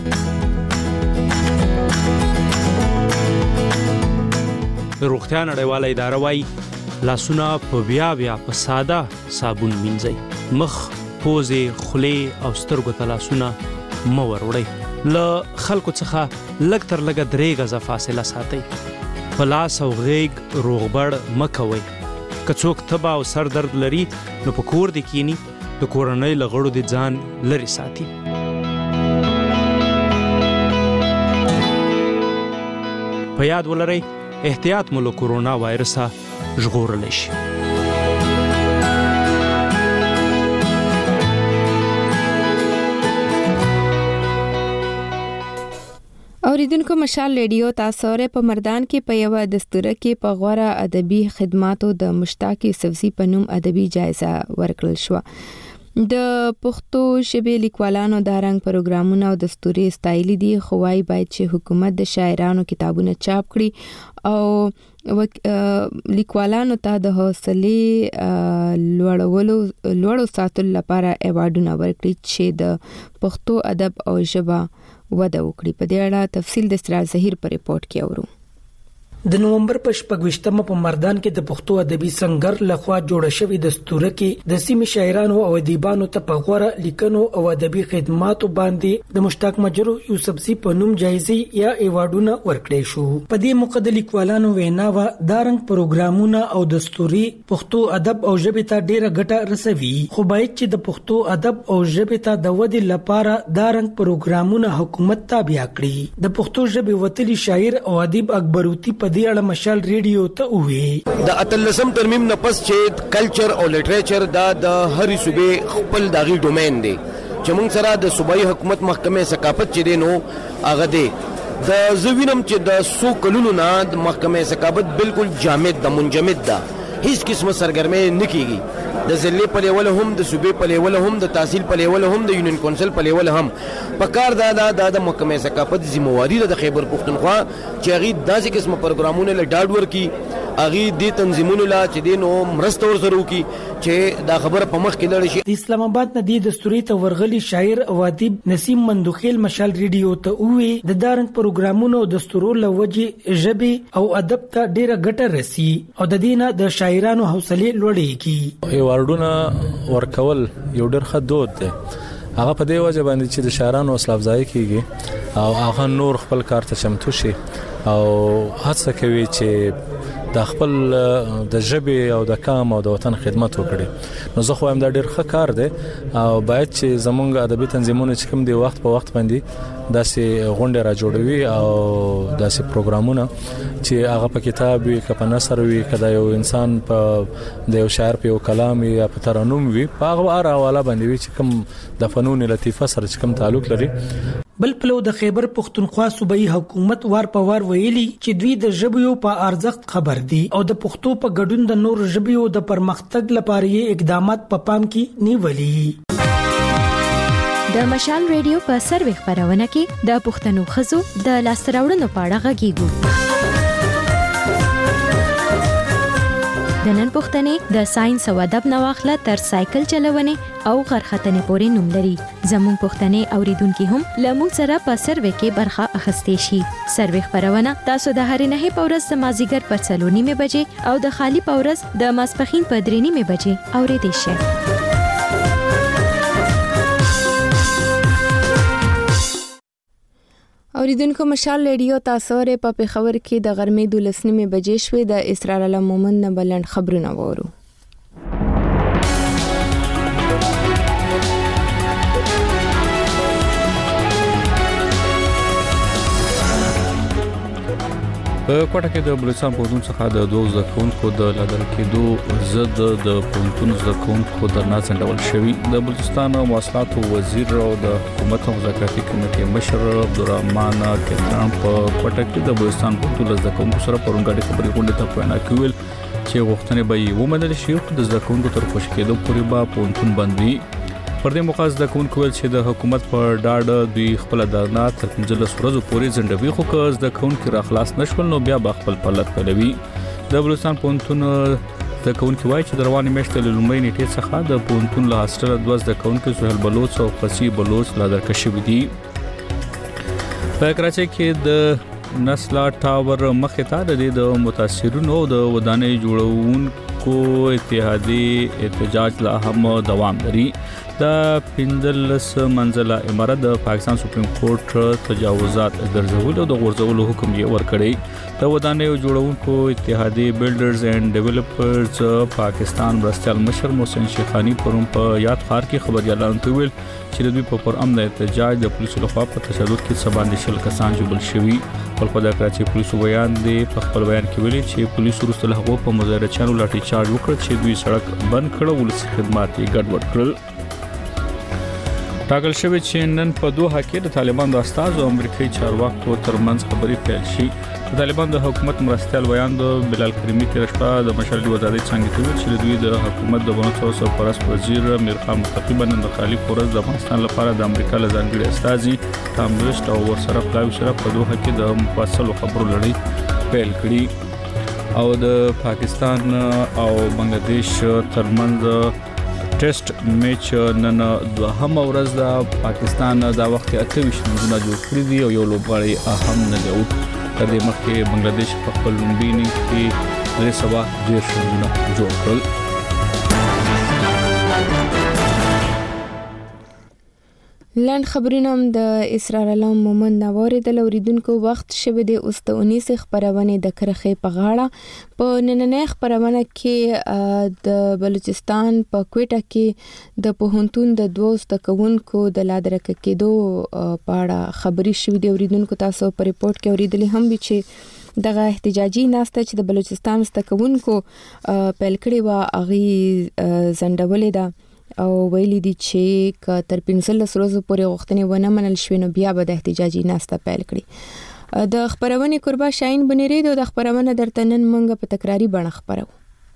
د روغتیا نړیواله اداره وایي لاسونه په بیا بیا په ساده صابون مینځئ. مخ، پوزې، خولې او سترګو ته لاسونه مه وروړئ. له خلکو څخه لږ تر لږه درې غزه فاصله ساتئ. په لاس او غیږ روغبړ مه کوئ. که څوک تبه او سر درد لري نو په کور دې کینی، د کورنۍ له غړو دې ځان لرې ساتي. په یاد ولرئ احتیاط مو له کورونا وایرسه ژغورلی شي. اوریدونکو مشال ریډیو تاسو ر په مردان کې په یو دستوره کې په غوړه ادبي خدماتو د مشتاق یوسفزي په نوم ادبي جایزه ورکړل شو. د پښتو ژبې لیکوالانو د رنګ پروګرامونو او دستوري ستایلی دي، خو وايي باید چې حکومت د شاعرانو کتابونه چاپ کړي او لیکوالانو ته د حوصله لوړولو لوړو ساتلو لپاره ایوارډونه ورکړي چې د پښتو ادب او ژبه وده وکړي. په دې اړه تفصیل د اسرار ظهیر په ریپورت کې اورو. د نومبر په شپږویشتمه په مردان کې د پښتو ادبي سنگر لخوا جوړه شوې دستوره کې د سیمې شاعرانو او ادیبانو ته په غوړه لیکنو او ادبي خدماتو باندې د مشتاق مجروح یوسفزي په نوم جایزې یا ایوارډونه ورکړې شو. په دې موقع د لیکوالانو ویناوه دا رنګ پروګرامونه او دستوري پښتو ادب او ژبې ته ډیره ګټه رسوي، خو باید چې د پښتو ادب او ژبې ته د ودې لپاره دا رنګ پروګرامونه حکومت تابع کړي. د پښتو ژبې وتلي شاعر او ادیب اکبروتی په دې اړه مشال ریډیو ته وی د اتلسم ترمیم نه پس چې کلچر او لټریچر دا د هرې صوبې خپل داغي ډومین دی چې موږ سره د صوبایي حکومت محکمې ثقافت چې دی نو هغه دی د زوینم چې د سو کلونو نه د محکمې ثقافت بالکل جامد د منجمد ده، هیڅ قسمه سرګرمي نه کیږي. د ضلع په لیول هم، د صوبې په لیول هم، د تحصیل په لیول هم، د یونین کونسل په لیول هم په کار دا دا د محکمې ثقافت ذمہواری د خیبر پختونخوا چې هغه داسې قسمه پروګرامونه له ډاډ ورکی، هغه د تنظیمونو لا چې دینو مرسته ورسره وکي چې دا خبره په مخ کې لړ شي. د اسلام آباد ندی دستوري ته ورغلي شاعر او ادیب نسیم مندوخیل مشال ریډیو ته وی د دارنګ پروګرامونو او دستورو لوجه ژبه او ادب ته ډیره ګټه رسی او د دینه د شاعرانو حوصله لوړیږي. ایوارډونه ورکول یو ډېر ښه دود دی. هغه په دې وجه باندې چې د شاعرانو حوصله افزایی کیږي او هغه نور خپل کار ته چمتو شي او هڅه کوي چې د خپل د ژبې او د قام او د وطن خدمت وکړي. نو زه خو هم دا ډېر ښه کار دی او باید چې زمونږ ادبي تنظیمونه چې کوم دی وخت په وخت باندې داسې غونډې را جوړوي او داسې پروګرامونه چې هغه په کتاب وي، که په نثر وي، که د یو انسان په د یو شاعر په یو کلام یا په ترنم وي، په هغه هر حواله باندې وي چې کوم د فنون لطیفه سره چې کوم تعلق لري. بل پلو د خیبر پختونخوا صوبایي حکومت وار په وار ویلي چې دوی د ژبې په ارزښت خبر دي او د پښتو په ګډون د نور ژبې د پرمختګ لپاره اقدامات په پام کې نیولي. د مشال ریډیو په سروي خبرونه کې د پښتنو خزو د لاستراوړنو په اړه غږیږو. د نن پښتنې د ساينس او ادب نواخله تر سایکل چلونې او غرختنې پورې نوم لري. زموږ پښتنې اوریدونکو هم لمو سره په سروي کې برخه اخستې شي. سروي خبرونه تاسو د هرې نه په ورځ د مازیګر پر څلور نیمه بجې او د خالی په ورځ د ماسپخین په درې نیمه بجې اورېدئ شئ. اوریدونکو مشال ریډیو تاسو ر په پیښور کې د غرمې دولس نیمه بجې شوې د اسرار الله مومن نه بلند خبرونه وورو. په کوټه کې د بلوچستان پوهنتون څخه د دوه زده کوونکو د لادر کېدو ضد د پوهنتون زده کوونکو درنا څنډول شوی. د بلوچستان مواصلات وزیر او د حکومت مذاکراتي کمیټې مشر عبدالرحمن کتران په کوټه کې د بلوچستان پوهنتون زده کوونکو سره پرونګاډي خبرې غونډه ته وینا کوي چې غوښتنې به یې ومنل شي او د زده کوونکو تر خوشی کېدو پورې به پوهنتون بند وي. پر دې موخه زده کوونکو ویل چې د حکومت پر ډاډ دوی خپل درنا تر پنځلس ورځې پورې ځنډوي، خو که زده کوونکو راخلاص نشول نو بیا به خپل پلت پیلوي. د بلوچستان پوهنتون زده کوونکو وایي چې د روانې میاشتې له لومړۍ نیټې څخه د پوهنتون له هاسټل دوه زده کوونکو سهیل بلوچ او فصیح بلوچ لادر کشوي دي. په کراچۍ کې د نسلا ټاور مخې ته د متاثرینو د ودانۍ جوړونکو اتحادیې احتجاج لا هم دوام لري. د پندلس منزله عمارت د پاکستان سپریم کورټ تجاوزات ګرځول او د غورځولو حکم یې ورکړی. د ودانۍ جوړونکو اتحادیې بلډرز اینڈ ډیولپرز پاکستان مرستیال مشر محسن شیخانی پرون په یاد خار کې خبريالانو ته ویل چې د دوی په پر امن احتجاج د پولیسو لخوا په تشدد کې سباندې شل کسان جوړل شوي. په خپل د کراچۍ پولیسو بیان دی په خپل بیان کې ویلي چې پولیسو وروسته له هغو په مظاهرچیانو لاټھی چارج وکړ چې دوی سړک بند کړ او ولسي خدمات یې ګډوډ کړل. ټاکل شوی چې نن په دوحه کې د طالبانو د استازو امریکایي چارواکو ترمنځ خبرې پیل شي. د طالبانو د حکومت مرستیال ویان د بلال کریمی تیر شپه د مشال د وزارت څنګه کوي چې دوی د حکومت د بنو سرپرست وزیر میرخان مصطفی بن د خالی فورز د افغانستان لپاره د امریکا له ځانګړي استازي تام ویسټ او ورسره پلاوی سره په دوحه کې د مفصل خبرو لړۍ پیل کړي او د پاکستان او بنگلاديش ترمنځ ټیسټ میچ نن دوهم ورځ د پاکستان د وخت اته ویشت منځونه جوړ کړی دی او یو لوبغاړی اهم نه دی. تر دې مخکې بنگلاديش په خپل لومړي انینګ کې درې سوه دېرش منځونه جوړ کړل. لاند خبرونه د اسرار الله مومن نوارې د اوریدونکو وخت شوه د اوستونی سه خبرونه د کرخې په غاړه په نننې خبرونه کې د بلوچستان په کوټه کې د پوهنتون د دوست کوونکو د لادرک کېدو په اړه خبري شوې د اوریدونکو تاسو په ریپورت کې اوریدلې هم به چې دغه احتجاجي ناسته چې د بلوچستان ستکونکو پیل کړي و اغي زندولې ده او ویلي دي چې تر پنځلس ورځې پورې غوښتنې ونه منل شوې نو بیا به د احتجاجي ناسته پیل کړي. د خبرونې قربا شاهین بنيري د خبرونه درته نن مونږ په تکراری بڼه خبرو.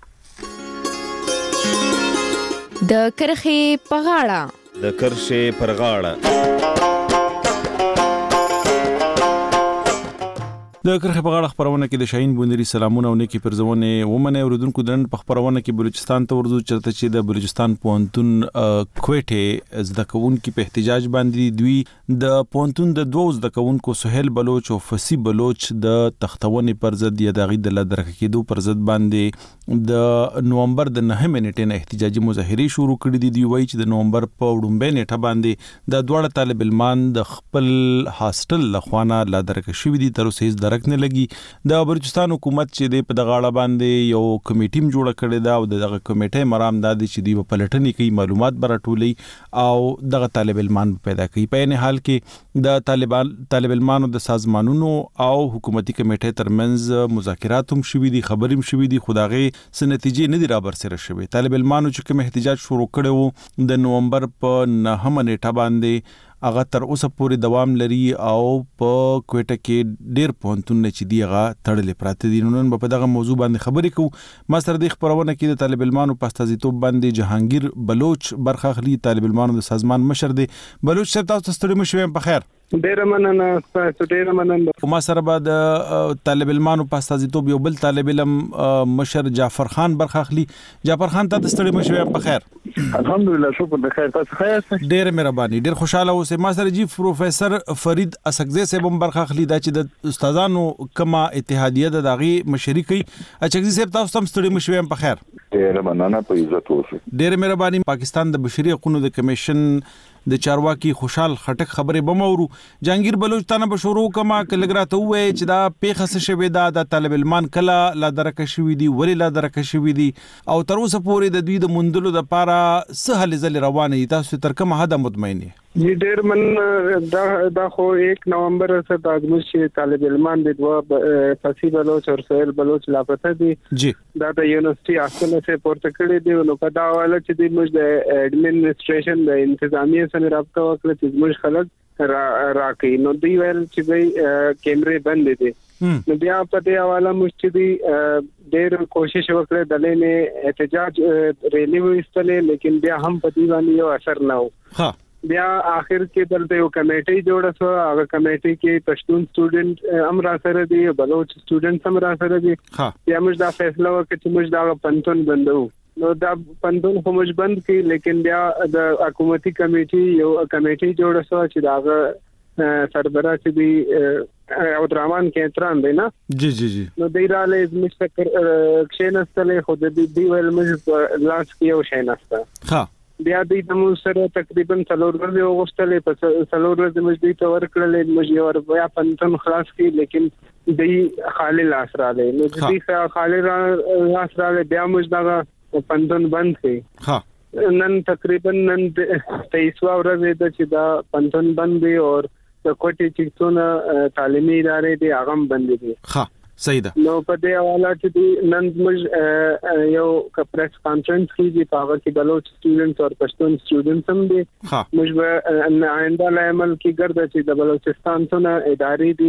د کرخې په غاړه د کرخې پر غاړه د کرخې په غاړه خبرونه کې د شاهین بوندري سلامونه او نیکی پرزونه ومنه اوریدونکو دن په خبرونه کې بلوچستان ته ورځو چرته چې د بلوچستان پوهنتون کوټه زده کوونکو په احتجاج باندې دوی د پوهنتون د دوه زده کوونکو سهیل بلوچ او فصیح بلوچ د تختونې پر ضد یا د غید له درک کېدو پر ضد باندې د نومبر د نهمې نیټې نه احتجاجي مظاهره شروع کړې دي. دی وایي چې د نومبر په وړاندې نیټه باندې د دوه طالب علمان د خپل هاستل لخوانه لا درک شوې دي تر اوسه درک نه لګي. د بلوچستان حکومت چې د په دغاړه باندې یو کمیټیم جوړ کړی دا او دغه کمیټه مرام دادي چې دی په پلټنې کې معلومات برټولې او دغه طالب علمان پیدا کوي. په نه حال کې د طالبان طالب علمانو د سازمانونو او حکومتي کمیټې ترمنځ مذاکرات هم شوې دي، خبرې هم شوې دي، خدای څه نتیجې نه دی را برسره شوې. طالب علمانو چې کوم احتجاج شروع کړو د نومبر په نهمه نیټه باندې هغه تر اوسه پورې دوام لري او په کوټه کې ډیر پونتون چې دی هغه تړلې پراته دي. نن په دغه موضوع باندې خبرې کوو. ما سره د خبرونه کې د طالب علمانو په استازیتوب باندې جهانگیر بلوچ برخه اخلي. طالب علمانو د سازمان مشر دی. بلوچ صاحب تاسو ستړي مشوي په خیر. ډیر مننه تاسو ډیر مننه. ما سره بعد طالب علمانو په استازیتوب یو بل طالب علم مشر جعفر خان برخه اخلي. جعفر خان تاسو ستړي مشوي په خیر. الحمدلله شکر د خیر. تاسو خیر؟ ډیر مهرباني. ډیر خوشاله اوسئ. ما سره جی پروفیسور فرید اسقزی صاحب هم برخه اخلي دا چې د استادانو کما اتحادیه د داغي مشري کوي. اسقزی صاحب تاسو هم ستړي مشوي په خیر. ډیر مننه په عزت اوسئ. ډیر مهرباني. پاکستان د بشري حقوقو د کمیشن د چارواکي خوشحال خټک خبره بمورو. جهانگیر بلوچ تانه به شروع کما کلګراته وای چې دا پیخه څه شوی دا د طالب علمان کله لا درک شوی دی ولی لا درک شوی دی او تر اوسه پورې د دوی د مندلو د پاره سهل زل روانه دي. تاسو تر کومه حد مطمئن یې؟ جی ډیر من دا دا خو یک نومبر سره د ادمش طالب علمان د دوا فصیح بلوچ او سهیل بلوچ لاپته دي. جی دا د یونیورسيټي اصله سے پورته کړی دی. نو په دا حواله چې د موږ د اډمنسټریشن د انتظامیه سره رابطه وکړه چې موږ خلک را راکې نو دی ویل چې به کیمرې بند دي. نو بیا په دې حواله موږ چې دی ډېر کوشش وکړه د لینې احتجاج ریلی وستلې لیکن بیا هم په دې باندې یو اثر نه و. ها بیا اخر کې دلته یو کمیټي جوړه شو. هغه کمیټي کې پښتون سټوډنټ هم را سره دي بلوچ سټوډنټ هم را سره دي. بیا موږ دا فیصله وکړه چې موږ دا پنتون بندو. نو دا پنتون خو موږ بند کړي لیکن بیا د حکومتي کمیټي یو کمیټي جوړه شو چې دا سربراہ چې دی او درمان کې احترام دی نه. جی جی جی. نو دی را لې مستر کښینستلې خو د دې ویل موږ لاس کې یو شي نسته. ها بیا د دې سره تقریبا څلور ورځې وغوښتلې په څلور ورځې موږ دې ته ورکړلې موږ یو بیا پنځم خلاص کړي لیکن دې خالی لاس را لې نو دې خالی لاس را لې بیا موږ دا پنځم بند کړي. ها نن تقریبا نن تیئیس ورځې د چې دا پنځم بند دی او د کوټې چې څونه تعلیمي ادارې دي هغه بند دي. ها صحیح ده. نو په دې حواله چې نن موږ یو پریس کانفرنس کیږي په هغه کې بلوچ سټوډنټس او پښتون سټوډنټس هم دي. موږ به آینده لامل کې ګرځي چې د بلوچستان څخه ادارې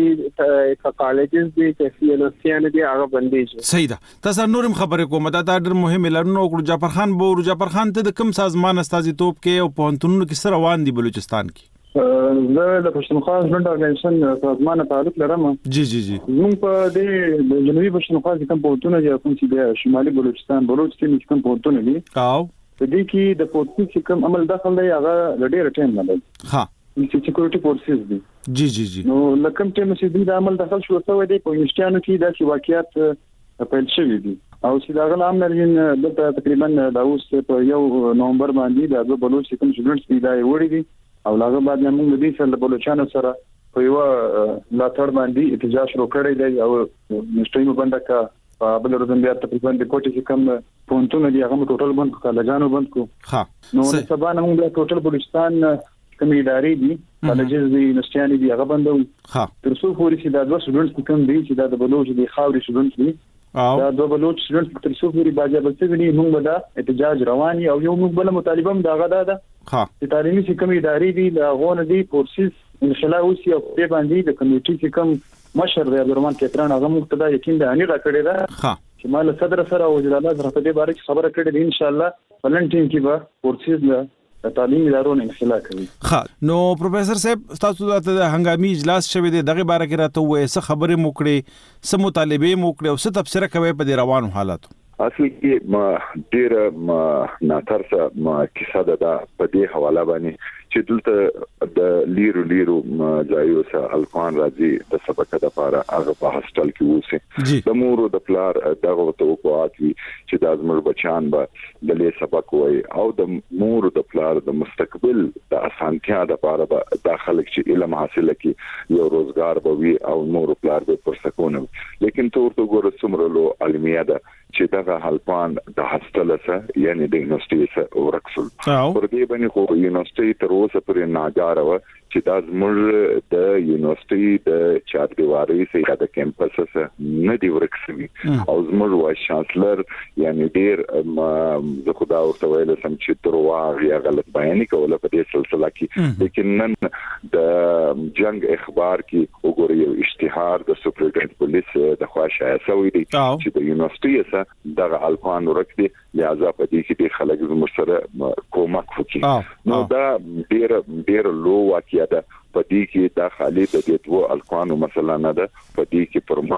دي کالجز دي چې یونیورسيټي دي هغه بندي. صحیح ده. تاسو نورم خبرې کوم دا ډېر مهم لرنو. جعفر خان بو جعفر خان ته د کوم سازمان استازیتوب کې او پونتونو کې سره روان دي بلوچستان کې؟ زه د پښتونخوا ژوند ارګانیزیشن سازمان تعلق لرم. جی جی جی. موږ په دې د جنوبي پښتونخوا کې کوم پورتونه دي کوم چې د شمالي بلوچستان بلوچ کې کوم پورتونه دي او په دې کې د پورتونو چې کوم عمل داخل دی هغه ډېر ټیم نه دی. ها چې سکیورټي فورسز دي. جی جی جی. نو لکه ټیم چې د عمل داخل شو څه ودی په یونیورسيټانو کې د واقعیت پیل شوی دي او چې دا غل امرین د تقریبا د اوس په یو نومبر باندې د بلوچ کوم سټوډنټس دی دا وړي دي او لاغه بعد موږ د دې سره د بلوچستان سره په یو لا تر باندې احتجاج شروع کړی دی او مستقیم باندې کا په بل ورځ بیا تقریبا د کوټې چې کوم پونتونه دی هغه ټوټل بند کړه لګانو بند کو. ها نو سبا نه موږ ټوټل بلوچستان کوم ادارې دي کالجز دي یونیورسيټي دي هغه بندو. ها تر څو پورې چې دا د سټوډنټس کوم دي چې دا د بلوچ دي خاوري سټوډنټس دي دا د بلوچ سټوډنټس تر څو پورې باجه بلته دي موږ دا احتجاج رواني او یو موږ بل مطالبه هم دا غدا ده. ها چې تعلیمي چې کوم ادارې دي دا غون دي فورسز ان شاء الله اوس یو په باندې د کمیټې چې کوم مشر دی عبدالرحمن کتران هغه مقتدا یقین ده اني را کړی ده. ها چې مال صدر سره او جلاله سره په دې باره کې خبره کړې ده ان شاء الله ولنټین کې به فورسز د تعلیم ادارو نه اصلاح کوي. ها نو پروفیسور صاحب تاسو د هنګامي اجلاس شوه دی دغه باره کې راته وې څه خبره موکړي څه مطالبه موکړي او څه تفسیر کوي په دې روانو حالاتو؟ اصل کې ما ډېر ما ناترسه ما کیسه ده په دې حواله باندې چې دلته د لیرو لیرو ځایو سره الفان راځي د سبق د لپاره هغه په هاستل کې ووسه د مور او د پلار دغه توقعات وي چې د ازمر بچان به د لې سبق وای او د مور او د پلار د مستقبل د اسانتیا د لپاره به داخله چې علم حاصل کړي یو روزګار به وي او مور او پلار به پرسکونه لیکن تور تو ګور سمرلو علمیه ده چې دغه هلپان د هاستل سره یعنی د یونیورسيټي سره ورکسل پر دې باندې خو یونیورسيټي تر اوسه پورې ناګاره و چې دا زموږ د یونیورسيټي د چاردیواري سره د کیمپس سره نه دی ورکسوي او زموږ وایس چانسلر یعنی ډیر زه خدا ورته ویل سم چې درواغ یا غلط بیان کوله په دې سلسله کې لیکن نن د جنگ اخبار کې وګورئ یو اشتهار د سپرډنټ پولیس د خواشه اسوي دي چې د یونیورسيټي سره د الکوان ورکړي لہذا په دې کې د خلک زموږ سره کومک وکړي نو دا ډیر ډیر لو واقعیا ده په دې کې د خالي د دې دوه الکوانو مثلا نه ده په دې کې پر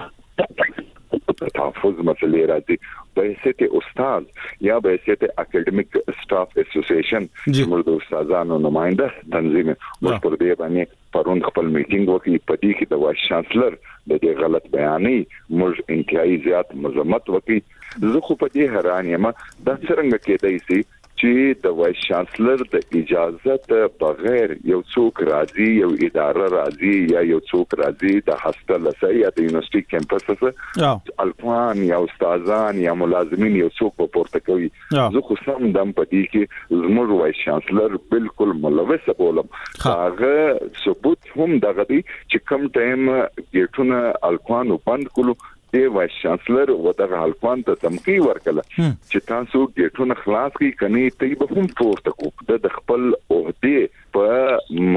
مخ تحفظ مسلې راځي په حیثیت استاد یا په حیثیت اکیډمیک سټاف اسوسییشن چې موږ د استادانو نمائنده تنظیم موږ پر دې باندې پرون خپل میټینګ وکړي په دې کې د وایس چانسلر د دې غلط بیانې موږ انتهایی زیات مذمت وکړي زه خو په دې حیران یم دا څنګه کېدای شي چې د وایس چانسلر د اجازه بغیر یو څوک راځي یو اداره راځي یا یو څوک راځي د هاستل سره یا د یونیورسيټي کیمپس سره الکوان یا استادان یا ملازمین یو څوک په پورته کوي زه خو سم دم پدې کې زموږ وایس چانسلر بالکل ملوث بولم هغه ثبوت هم دغه دی چې کم ټایم ګټونه الکوان بند کړو دی وایس چانسلر ودغه الکوان ته تمکی ورکړه چې تاسو ګټونه خلاص کی کني ته به هم پورته کو د خپل عہده په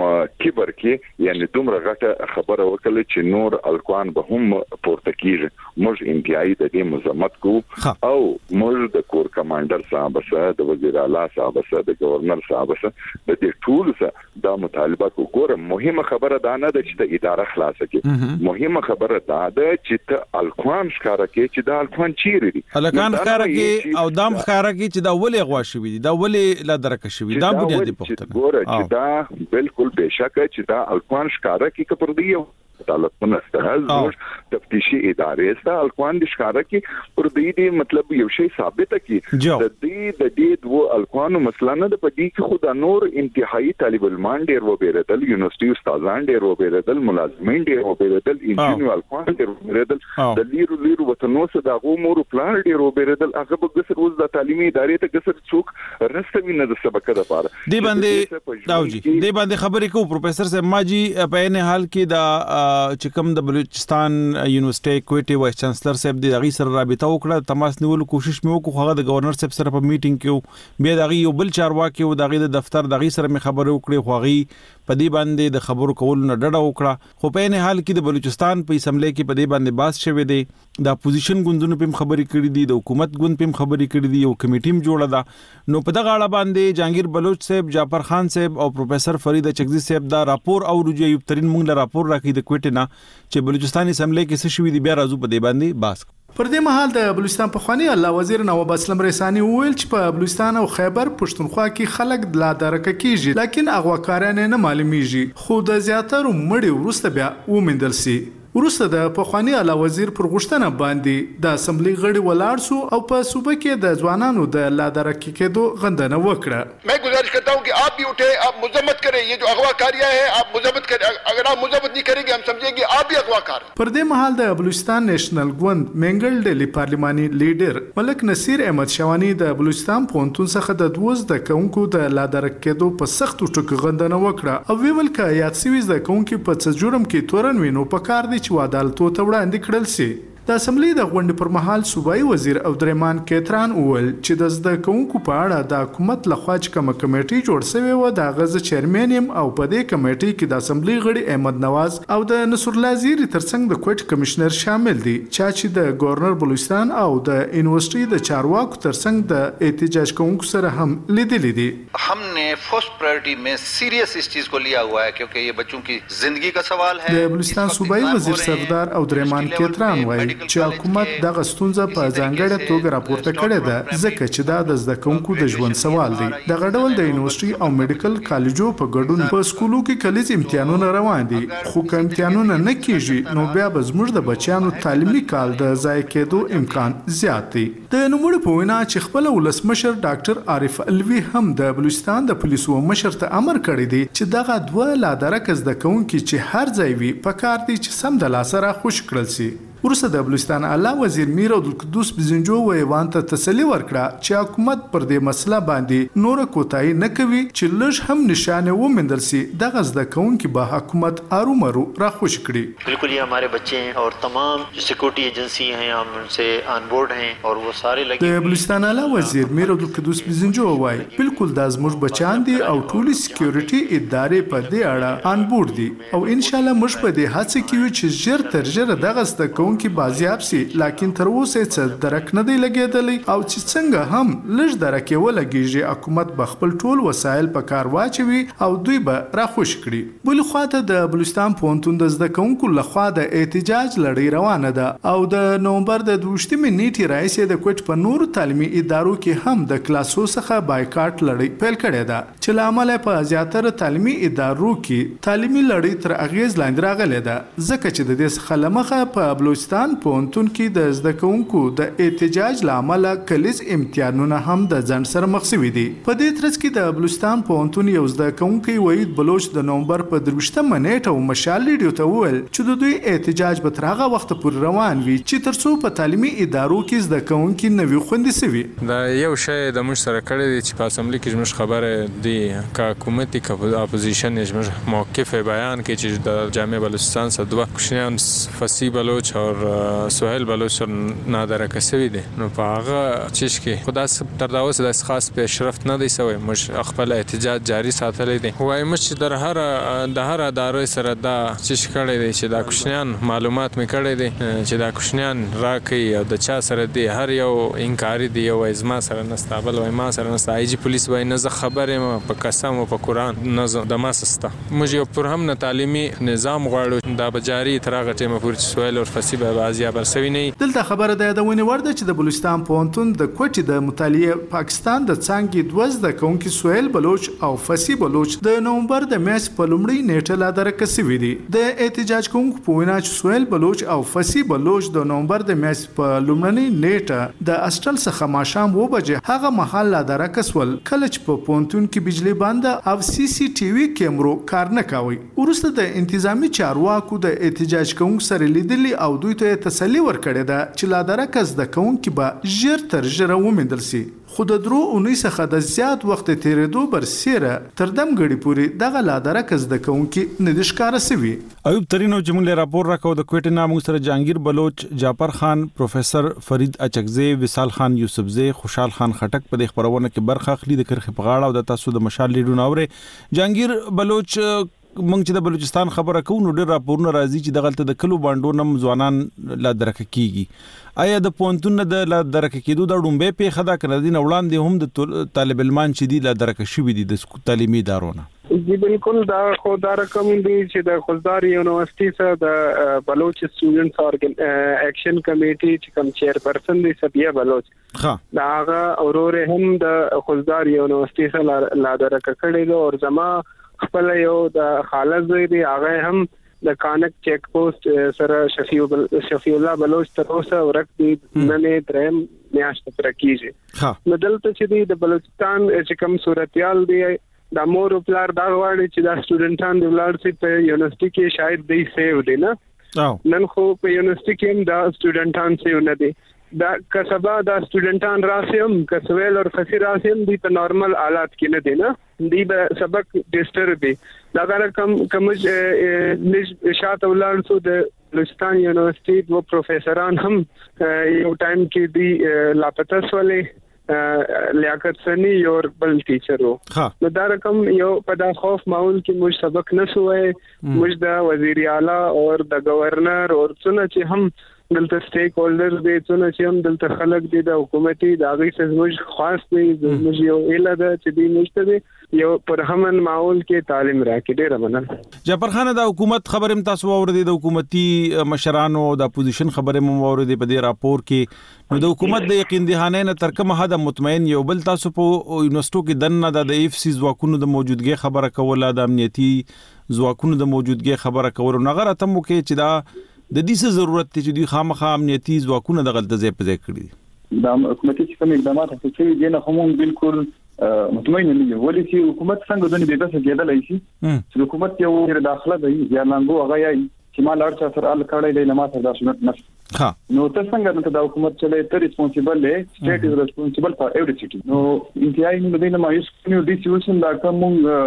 کبر کې یعنی دومره غټه خبره وکړه چې نور الکوان به هم پورته کیږي موږ انتهایی د دې مذمت کو او موږ د کور کمانډر صاحب سره د وزیر اعلی صاحب سره د گورنر صاحب سره د دې ټول سره دا مطالبه کو ګوره مهمه خبره دا نه ده چې د اداره خلاصه کی مهمه خبره دا ده چې ته الکوان ښکارا کې چې دا الکوان چیرې دي الکوان ښکارا کې او دام ښکارا کې چې دا ولې غوا شوی دي دا ولې لا درک شوی دا بنیادی پوښتنه ګوره چې دا بالکل بشکه چې دا الکوان ښکارا کې کپر دی عدالتونه استهزاء تفتیشي ادارې سره الکوان د ښکارا کې پر دې دې مطلب یو شی ثابت کی د دې د دې دوه الکوانو مسله نه د پدې کې خود نور انتهایی طالب العلمان ډیر و بیرتل یونیورسيټي استادان ډیر و بیرتل ملازمین ډیر و بیرتل انجینیر الکوان ډیر و بیرتل د لیرو لیرو وطنو سره د غومور پلان ډیر و بیرتل هغه به ګسر اوس د تعلیمي ادارې ته ګسر څوک رسوي نه د سبق د پاره دی باندې داوجی دی باندې خبرې کو پروفیسور صاحب ماجی په نه حال کې دا چې کوم د بلوچستان یونیورسيټي کوټي وایس چانسلر صاحب د غي سره رابطه وکړه تماس نیول کوشش مې وکړو هغه د گورنر صاحب سره په میټینګ کې بیا د غي یو بل چارواکي او د غي د دفتر د غي سره مې خبرې وکړې خو غي په دې باندې د خبرو کول نه ډډه وکړه خو په نه حال کې د بلوچستان په اسمبلی کې په دې باندې باس شوه دی د اپوزیشن ګوندونو په خبرې کړې دي د حکومت ګوند په خبرې کړې دي یو کمیټیم جوړه ده نو په دغه اړه باندې جهانگیر بلوچ صاحب جعفر خان صاحب او پروفیسور فرید چغزی صاحب دا راپور او رجوع ایوب ترين مونږ له راپور راکې د کوټه نه چې بلوچستان اسمبلی کې څه شوی دی بیا راځو په دې باندې باس پر دې مهال د بلوچستان پخوانی الله وزیر نواب اسلم ریسانی وویل چې په بلوچستان او خیبر پښتونخوا کې خلک لا درکه کیږي لیکن اغواکاران نه معلومیږي خو د زیاتره مړي ورسته بیا ومندل سي ورسته د پخوانی اعلی وزیر پر غوښتنه باندې د اسمبلی غړي ولاړ سو او په صوبه کې د ځوانانو د لادرکې کېدو غندنه وکړه मैं गुजारिश करता हूं कि आप भी उठे आप मुजम्मत करें ये जो अगवाकारियां है आप मुजम्मत करें अगर आप मुजम्मत नहीं करेंगे हम समझेंगे आप भी अगवाकार پر دې مهال د بلوچستان نېشنل ګوند منګل ډیلی پارلماني لیډر ملک نصیر احمد شوانی د بلوچستان پونتون څخه د دوز د کونکو د لادرکې کېدو په سخت ټکو غندنه وکړه او ویل ک یاد سوي د کونکو په څ جرم کې تورن وینو په کار دي چې عدالتو ته وړاندې کړل سي د اسمبلی د غونډې پر مهال صوبایي وزیر عبدالرحمن کیتران وویل چې د زده کوونکو په اړه د حکومت لخوا چې کومه کمیټي جوړ شوې و د غزه چیرمن او په دې کمیټي کې د اسمبلی غړي احمد نواز او د نصر الله زیری ترڅنګ د کوټ کمشنر شامل دي چې د گورنر بلوچستان او د یونیورسيټي د چارواکو ترڅنګ د احتجاج کوونکو سره هم لیدلې دي हमने फर्स्ट प्रायोरिटी में सीरियस इस चीज को लिया हुआ है क्योंकि ये बच्चों की जिंदगी का सवाल है د بلوچستان صوبایي وزیر سردار عبدالرحمن کیتران وایي چې حکومت دغه ستونزه په ځانګړې توګه راپورته کړې ده ځکه چې دا د زده کوونکو د ژوند سوال دی د غډول د یونیورسيټي او میډیکل کالجو په ګډون په سکولو کې کلیز امتحانونه روان دي خو که امتحانونه نه کیږي نو بیا به زموږ د بچیانو تعلیمي کال د ضایع کېدو امکان زیات دی د نوموړي په وینا چې خپل ولسمشر ډاکټر عارف الوی هم د بلوچستان د پولیسو مشر ته امر کړی دی چې دغه دوه لادرکه زده کوونکي چې هر ځای وي په کار دي چې سم د لاسره خوش کړل سي ورسره د بلوچستان اعلی وزیر میر عبدالقدوس بزنجو ویوان ته تسلی ورکړه چې حکومت پر دې مسله باندې نور کوتاهی نه کوي چې لږ هم نشانه ومندل سي د غزد کون کې به حکومت ارومرو راخوش کړي. بالکل ये हमारे बच्चे हैं और तमाम जो सिक्योरिटी एजेंसी हैं हम उनसे ऑन बोर्ड हैं और वो सारे लगे. د بلوچستان اعلی وزیر میر عبدالقدوس بزنجو وایي بالکل د زموږ بچان دي او ټولي سکیورټي ادارې په دې اړه ان بورډ دي او ان شاء الله موږ په دې هڅه کوو چې ژر تر ژره دغه ست کون کې بازیاب سي لکه تر اوسه څه درک نه دی لګیدلی او چې څنګه هم لږ درکه ولګیږي حکومت بخپل ټول وسایل په کار واچوي او دوی به راخوش کړي. بل خواته د بلوچستان پونتون د زده کوونکو لخوا د احتجاج لړۍ روانه ده او د نومبر د دوشتمې نیټې راځي د کوټ په نور تعلیمي ادارو کې هم د کلاسو څخه بایکاټ لړۍ پیل کړې ده چې لامل په زیاتره تعلیمي ادارو کې تعلیمي لړۍ تر اغیز لاندې راغلې ده ځکه چې د دې څخه لمخه په بلوچستان پونتون کې د زده کوونکو د احتجاج لامل کلیز امتحانونه هم د ځن سره مخ شوي دي. په دې ترڅ کې د بلوچستان پونتون یو زده کوونکی وحید بلوچ د نومبر په دروشتمه نیټه مشال ریډیو ته وویل چې د دوی احتجاج به تر هغه وخت پورې روان وي چې ترڅو په تعلیمي ادارو کې زده کوونکي نوي خوندې سوي. دا یو شی د موږ سره کړی دی چې په اسمبلی کې موږ خبره دی کا حکومتي کا اپوزیشن یې موږ موقف بیان کې چې د جامع بلوچستان څخه دوه کوشنیان فصیح بلوچ او سہیل بلوچ نادره کسوي دي نو په هغه چیش کې خدا تر دا اوسه د خاص پیشرفت نه دی سوی موږ خپل احتجاج جاری ساتلې دي وای موږ در هر د هر ادارې سره دا چیش کړی دی چې دا کوشنیان معلومات مې کړی دي چې دا کوشنیان راکې او د چا سره دی هر یو انکاری دی او ازما سره نستابل وای ما سره نست ای جی پولیس وای نه زه خبره ما په قسم او په قران نه د ما سستا موږ یو پر هم نه تعلیمي نظام غواړو دا بجاری تر هغه ټیمه پورې سوال او فصیح به بازیا برسوي نه. دلته خبره ده د ونی ورده چې د بلوچستان پونتون د کوټې د مطالعه پاکستان د څنګه دوز د کونکي سویل بلوچ او فصیح بلوچ د نومبر د میاشت په لومړۍ نیټه لا درکسوي دي. د احتجاج کوونکو په وینا چې سویل بلوچ او فصیح بلوچ د نومبر د میاشت په لومړنۍ نیټه د استل څخه ماشام و بجې هغه محل لا درکسول کله چې په پونتون کې بجلی بند او سی سی ټي وي کیمرو کار نه کوي. ورسته د انتظامی چارواکو د احتجاج کوونکو سره لیدلی او دوی ته تسلی ورکړه ده چې لا درکز د کوونکو به ژر تر ژره ومندل سي. خو د درو اونۍ څخه د زیات وخت تیرېدو برسیره تر دم غړي پوری دغه لا درکز د کوونکو ندشکار سوي. ایوب ترینو جمله راپور راکو د کوټې نامو سره جهانگیر بلوچ، جعفر خان، پروفیسر فرید اچکزی، وصال خان یوسفزی، خوشحال خان خټک په دې خبرونه کې برخه اخلي د کرخ په غاړه او د تاسو د مشال لیډونه اوري. جهانگیر بلوچ مونږ چې د بلوچستان خبره کوو نو ډېر راپورونه راځي چې د غلطه د کلو باندې نم ځوانان لا درک کیږي. آیا د پونتون د لا درک کېدو د ډومبه په خدا کړه دین وړاندې هم د طالب علمان چې دی لا درک شوی دي د تعلیمي ادارونو؟ جی بالکل دا خو دا رقم دی چې د خوزدار یونیورسيټي سره د بلوچ سټوډنټس اورګن اکشن کمیټي چې کوم چیرپرسن دی سبیا بلوچ ها دا هغه اورور هم د خوزدار یونیورسيټي سره لا درک کړي دي او زما خپل یو د خالص دی هغه هم د کانک چیک پوسټ سره شفیع شفیع الله بلوچ تر اوسه ورکتي نن درم میاشت تر کیږي نو دلته چې د بلوچستان چې کوم صورتيال دی د مور پلار دا غواړي چې د سټوډنټان د ولر سي په یونیورسيټي کې شاید دی سیو دي نه نن خو په یونیورسيټي کې د سټوډنټان سیو نه دي دا کسبه د سټوډنټان راسیم کسویل او فصیح راسیم دي په نارمل حالات کې نه دي نه دی به سبق ډیسټر دي دا رقم کوم نش شاته ولرسو د بلوچستان یونیورسيټي وو پروفیسوران هم یو ټایم کې دی لاپته سولې لیاقت سنی یو بل ټیچر وو نو دا رقم یو په دا خوف ماحول کې موږ سبق نه سوې موږ د وزیر اعلی او د گورنر او څنګه چې هم دلته سټیک هولډرز دي چې هم دلته خلک دي د حکومتي د هغه څخه موږ خاص دي موږ یو اله ده چې دی موږ ته یو پرهمن ماحول کې تعلیم راکړي ډیر مننه. جعفر خان د حکومت خبرم تاسو اوریدي د حکومتي مشرانو د اپوزیشن خبرم اوریدي په دې راپور کې نو د حکومت د یقین دهانه نه تر کومه حد مطمئن یو بل تاسو په یونیورسيټو کې دنه د ایف سی ځواکونو د موجودګي خبره کوله د امنیتي ځواکونو د موجودګي خبره کوله نو غره تم کې چې دا د دې څه ضرورت ته چې دوی خامخا امنیتي ځواکونه د غلطه ځای په ځای کړی دا حکومتي چې کوم اقدامات چې دي نه هم بالکل مطمئن نه یو ولې چې حکومت څنګه دونه به څه کېدلای شي چې حکومت یو داخله دی یا لنګو هغه یې چې ما لړ چا سره ال کړی دی نه ما سره د سنت نشته ها نو ته څنګه نو د حکومت چلے ته ریسپانسیبل دی سټیټ از ریسپانسیبل فار ایوری سټی نو انتهایی نو دینه ما یوس کنو ډي سی ولسن دا کوم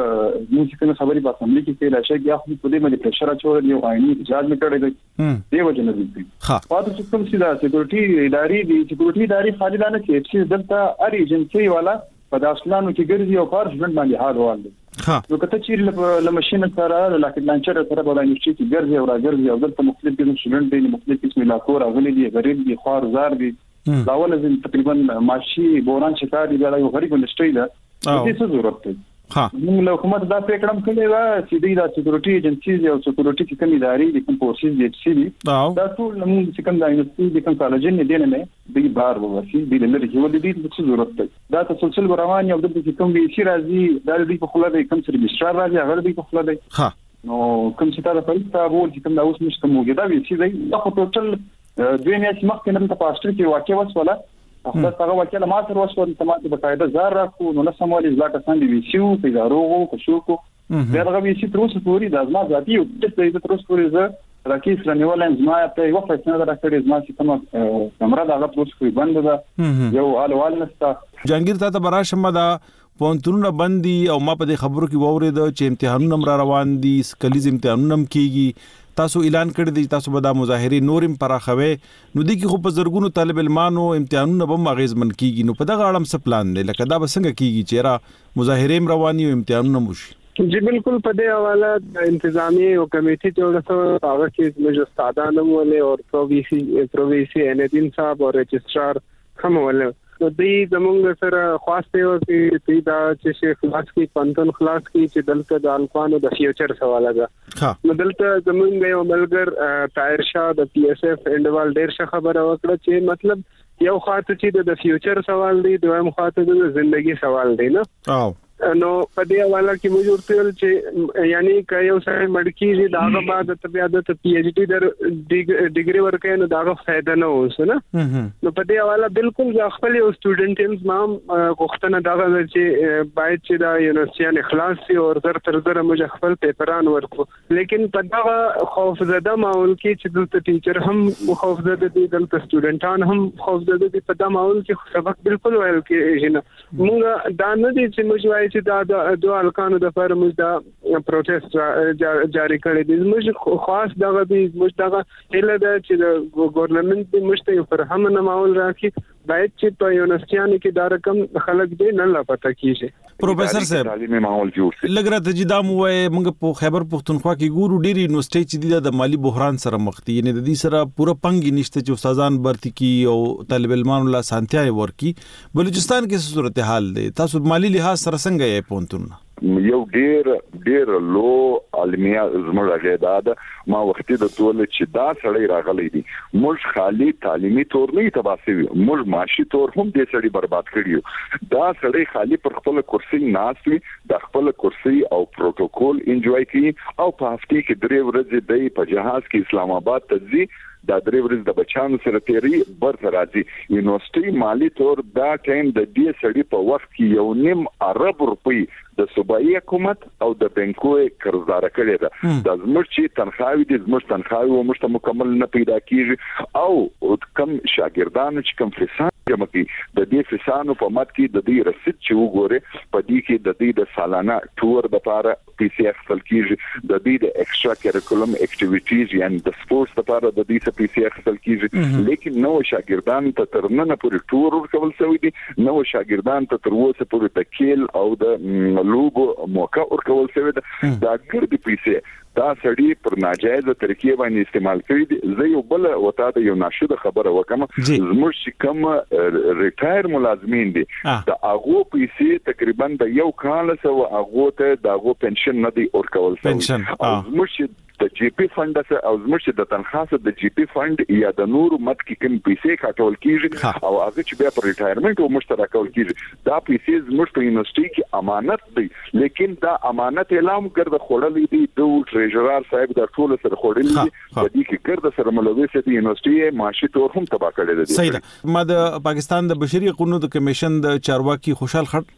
موږ څنګه خبري په اسمبلی کې کېلا شي یا خو په دې باندې پرشر اچول یو آئینی اجازه میکړی دی دی وجه نه دي ها پاتې چې کوم سیده سکیورټي ادارې دي سکیورټي ادارې خالدانه کې چې دلته ار ایجنسی والا په داسلانو کې ګرځي او کار ژوند باندې حال وال دي ها نو کته چې له ماشين سره لکه لانچر سره په یونیورسيټي کې ګرځي او راګرځي او دلته مختلف قسم شولن دي مختلف قسم علاقو راغلي دي غریب دي خوار زار دي دا ول زين تقریبا ماشي بوران شکار دي دا یو غریب انډستری ده دې څه ضرورت دی ها موږ له حکومت دا پېکړم کړی و چې دوی د سکیورټي ایجنسیز او سکیورټي کې کوم ادارې دي کوم فورسز دي چې دي دا ټول موږ چې کوم د یونیورسيټي د کوم کالجن نه دي نه دی بار ووسی دی لري چې ولې دي څه ضرورت دی دا تسلسل روان یو د کوم وی سي راځي دا د په خله دی کوم سره رجسترار راځي هغه د په خله دی ها نو کوم چې تا د پریکټا وول چې کوم دا اوس مش کوم وګدا وی سي دی دا په ټوټل دوه میاشتې مخکې نه په پاستر کې واقع وسوله خپل هغه وکیل ما سره وسول ته ماته بقاعده زار راکو نو نه سمولې زلاټه سان دی وی سي او په داروغو په شوکو دا هغه وی سي تر اوسه پورې د ازما ذاتي او د دې تر اوسه پورې زه راکیس رنیولن زما ته یو فیصله راکړې زما چې کوم کمره دا غو څه بند ده یو حالوال نستا جهانگیر ته براشم دا پونتونه بندي او ما په دې خبرو کې وورید چې امتحانونه را روان دي کلیز امتحانونه کیږي تاسو اعلان کړی دی تاسو به دا مظاهره نورم پراخوي نو دي کې خو په زرګونو طالب علمانو امتحانونه به مغیز من کیږي نو په دغه اړه څه پلان دی لکه دا به څنګه کیږي چې را مظاهره رواني او امتحانونه وشي جی بالکل په دې حواله د انتظامی او کمیټې جوړه شو هغه کې موږ استادانو ولې او پروویسي پروویسي انیدین صاحب او رجسترار هم ولې نو دې زمونږ سره خواسته او چې دا چې خلاص کی پنتون خلاص کی چې دلته د الکوانو د فیوچر سوال ده نو دلته زمونږ یو ملګر طاهر شاه د پی ایس اف انډوال ډیر ښه خبره وکړه چې مطلب یو خاطر چې د فیوچر سوال دی دویم خاطر د ژوندۍ سوال دی نه او نو په دې حواله کې موږ ورته چې یعنی که یو سره مړکیږي داغه بعد ته بیا د پی ایچ ډی در ډیګري ورکې نو داغه فائدہ نه اوس نه نو په دې حواله بالکل خپل یو سټوډنټ ما غوښتنه داغه چې باید چې دا یونیورسيټي اخلاص سي او تر تر تر موږ خپل پیپران ورکو لیکن په دغه خوف زده ماحول کې چې دلته ټیچر هم خوف زده دي دلته سټوډنټان هم خوف زده دي په دغه ماحول کې سبق بالکل ویل کېږي نه موږ دا نه دي چې موږ چې دا د دوه الکانو د پر موږ دا پروټیست جاری کړی دي موږ خاص دغه دي موږ دغه هله ده چې د ګورنمنت موږ ته پر هم نه ماحول راکړي باید چې په یونیورسيټي کې دا رقم خلک دې نه لا پته کیږي پروفیسور صاحب تعلیمي ماحول جوړ شي لګره ته چې دا مو موږ په خیبر پختونخوا کې ګورو ډېری یونیورسيټي چې د مالی بحران سره مخ دي یعنی د دې سره پوره پنګ نشته چې استادان برتي کی او طالب علمانو لا سانتیا ورکی بلوچستان کې څه صورتحال دی تاسو مالی لحاظ سره څنګه یې پونتون یو ډیر ډیر لو علمیا زموږ غیداد ما وختي د ټول چې دا سړی راغلی دی موږ خالی تعلیمي تور نه تباسي موږ معاشي تور هم دې سړی برباد کړیو دا سړی خالی پر خپل کرسي ناسوي د خپل کرسي او پروتوکول انجوای کوي او په هفته کې درې ورځې دی په جهاز کې اسلام آباد ته ځي دا درې ورځې د بچانو سره تیری برته راځي یونیورسيټي مالی تور دا ټایم د دې سړی په وخت کې یو نیم ارب روپی د صوبایي حکومت او د بانکوي قرضدار کړي ده د زموږ چې تنخواوي د زموږ تنخواوي او مشته مکمل نه پیدا کیږي او کم شاګردانو چې کم فساد جمع کی د دې فسانو په مات کې د دې رسید چې وګوره په دې کې د دې د سالانه ټور د لپاره پی سی اف خپل کیږي د دې د ایکسترا کریکولم اکټیویټیز یعنی د سپورتس لپاره د دې پی سی اف خپل کیږي لیکن نو شاګردان ته تر نن پورې ټور ورکول شوی دي نو شاګردان ته تر اوسه پورې د کېل او د لوګو موقع ورکول شوی ده دا ګرځي پیسې دا سړی پر ناجایزه طریقې باندې استعمال کړي دي زه یو بل وتا د یو ناشده خبره وکم زموږ چې کوم ریټایر ملازمین دي دا هغه پیسې تقریبا د یو کال سره هغه ته د هغه پنشن نه دی ورکول شوی زموږ د جی پی فند او زموږ د تنخواه د جی پی فند یا د نور مت کې کوم پیسې کاټول کیږي او هغه چې بیا پر ریټایرمنټ او مشترک کول کیږي دا پیسې زموږ په یونیورسيټي کې امانت دي لیکن دا امانت اعلان کړ د خړلې دي د ټریجرر صاحب د ټول سره خړلې دي د دې کې کړ د سره ملوث دي یونیورسيټي معاشي تور هم تبا کړی دي صحیح ده ما د پاکستان د بشري قانون کمیشن د چارواکي خوشحال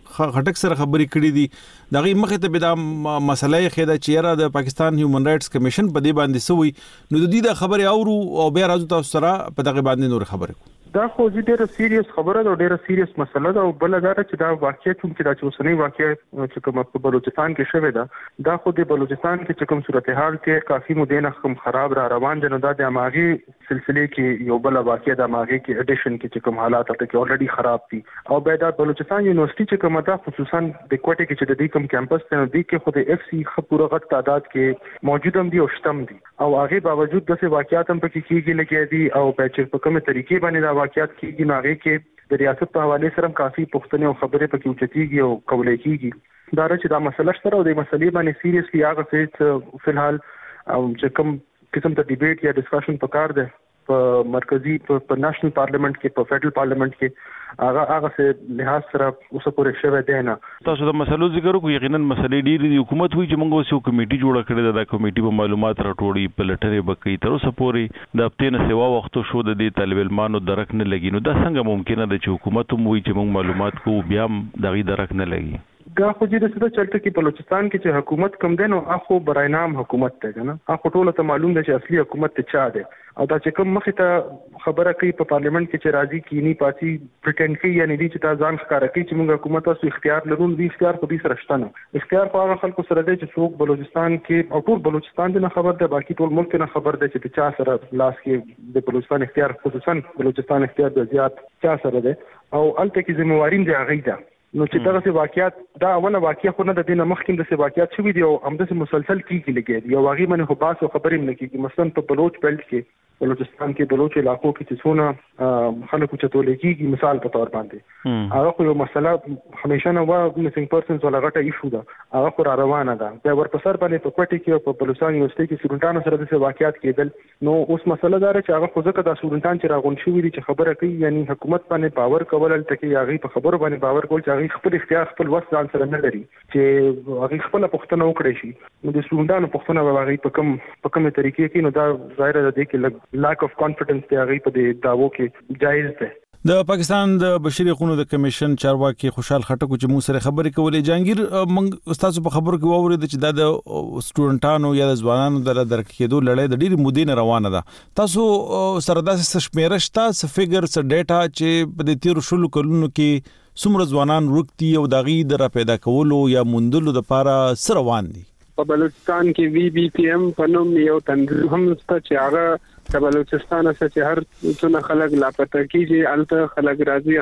خټک سره خبرې کړې دي دغه مخه ته به دا مسله خېدا چې را د پاکستان هیومن رائټس کمیشن په دې باندې سوي نو د دې د خبرې اورو او بیا راځو تاسو سره په دغه باندې نور خبرې دا خو ډیره سیریس خبره ده او ډیره سیریس مسله ده او بل دا چې دا واقعیت چې دا چې اوسنۍ واقعیت چې کوم په بلوچستان کې شوه ده دا خو د بلوچستان کې چې کوم صورتحال کې کافي مدینه کوم خراب را روان دي نو دا د اماغي سلسله کې یو بل واقعیت د اماغي کې اډیشن کې چې کوم حالات ته کې الریډي خراب دي او به دا بلوچستان یونیورسيټي چې کوم دا خصوصا د کوټه کې چې د دې کوم کیمپس ته د کې خو د اف سي خپوره غټ تعداد کې موجود هم دي او شتم دي او هغه باوجود د څه واقعیت هم پکې کېږي لګي دي او په چې په کومه طریقې باندې دا واقعیت کېږي نو هغه کې د ریاست په حواله سره کافي پښتنې او خبرې پکې اوچتيږي او کولای کېږي دا چې دا مسله شته او د مسلې باندې سیریسلی هغه څه فلحال او چې کوم قسم ته ډیبیټ یا ډسکشن پکار ده په مرکزی په نېشنل پارلیمنت کې په فدرال پارلیمنت کې هغه هغه څه لحاظ سره اوسه پورې شوه دی نه تاسو د مسلو ذکر کوئ یقینا مسلې ډېرې دي حکومت وی چې موږ اوس یو کمیټي جوړه کړې ده د کمیټي په معلومات راټوړي په لټرې بکې تر اوسه پورې د هفتې نه سوا وخت شو د دې طالب علمانو درک نه لګي نو دا څنګه ممکنه ده چې حکومت هم وی چې موږ معلومات کوو بیا هم دغه درک نه لګي دا خو چې د څه چلته کې بلوچستان کې چې حکومت کم دی نو اخو برای نام حکومت ته نه اخو ټول ته معلوم دی چې اصلي حکومت ته چا دی او دا چې کوم مخه ته خبره کوي په پارلیمنت کې چې راځي کینی پاتې پریټند کوي یعنی دي چې تا ځان ښکارا کوي چې موږ حکومت اوس اختیار لرو دي اختیار خو دې سره شته نه اختیار په هغه خلکو سره دی چې څوک بلوچستان کې او ټول بلوچستان نه خبر ده باقي ټول ملک نه خبر ده چې چا سره لاس کې د بلوچستان اختیار خصوصا بلوچستان اختیار د زیات چا سره ده او الته کې ذمہواری دی هغه ده نو چې دغه څه واقعیت دا اوله واقعیا خو نه د دینه مخکې د څه واقعیت شوې دي او همداسې مسلسل کیږي لګي دي او هغه باندې خو باس او خبرې نه کیږي مثلا په بلوچ بیلټ کې بلوچستان کې بلوچ علاقو کې چې څونه خلکو چتول کیږي مثال په تور باندې هغه خو یو مسله همیشه نه و میسنګ پرسنز ولا غټه ایشو ده هغه خو را روانه ده دا ورپسر باندې په کوټه کې په بلوچستان یونیورسيټي کې سټوډنټانو سره د څه واقعیت کېدل نو اوس مسله دا چې هغه خو ځکه د سټوډنټان چې راغون شوی دي چې خبره کوي یعنی حکومت باندې باور کول تل هغه په خبرو باندې باور کول چې هغه خپل اختیار خپل وس ځان سره نه لري چې هغه خپل پښتنه وکړي شي نو د سټوډنټانو پښتنه به هغه په کوم په کومه طریقې کې نو دا ظاهر ده کې لاک اف کانفیډنس دی هغه په دې داوو کې جایز ده د پاکستان د بشري حقوقو د کمیشن چارواکي خوشحال خټک چې مو سره خبرې کولې جهانگیر موږ استاد په خبرو کې وورید چې دا د سټوډنټانو یا د ځوانانو د درک کېدو لړۍ د ډېری مودې نه روانه ده تاسو سره داسې شمیره شته څه فګر څه ډیټا چې په دې تیر شلو کلونو کې څومره ځوانان ورکتي او دغه د را پیدا کولو یا موندلو لپاره سره روان دي په بلوچستان کې وی بی پی ایم په نوم یو تنظیم هم شته چې هغه د بلوچستان څخه چې هر څونه خلک لاپته کیږي الته خلک راځي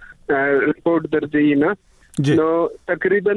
خپل ریپورت درځي نه نو تقریبا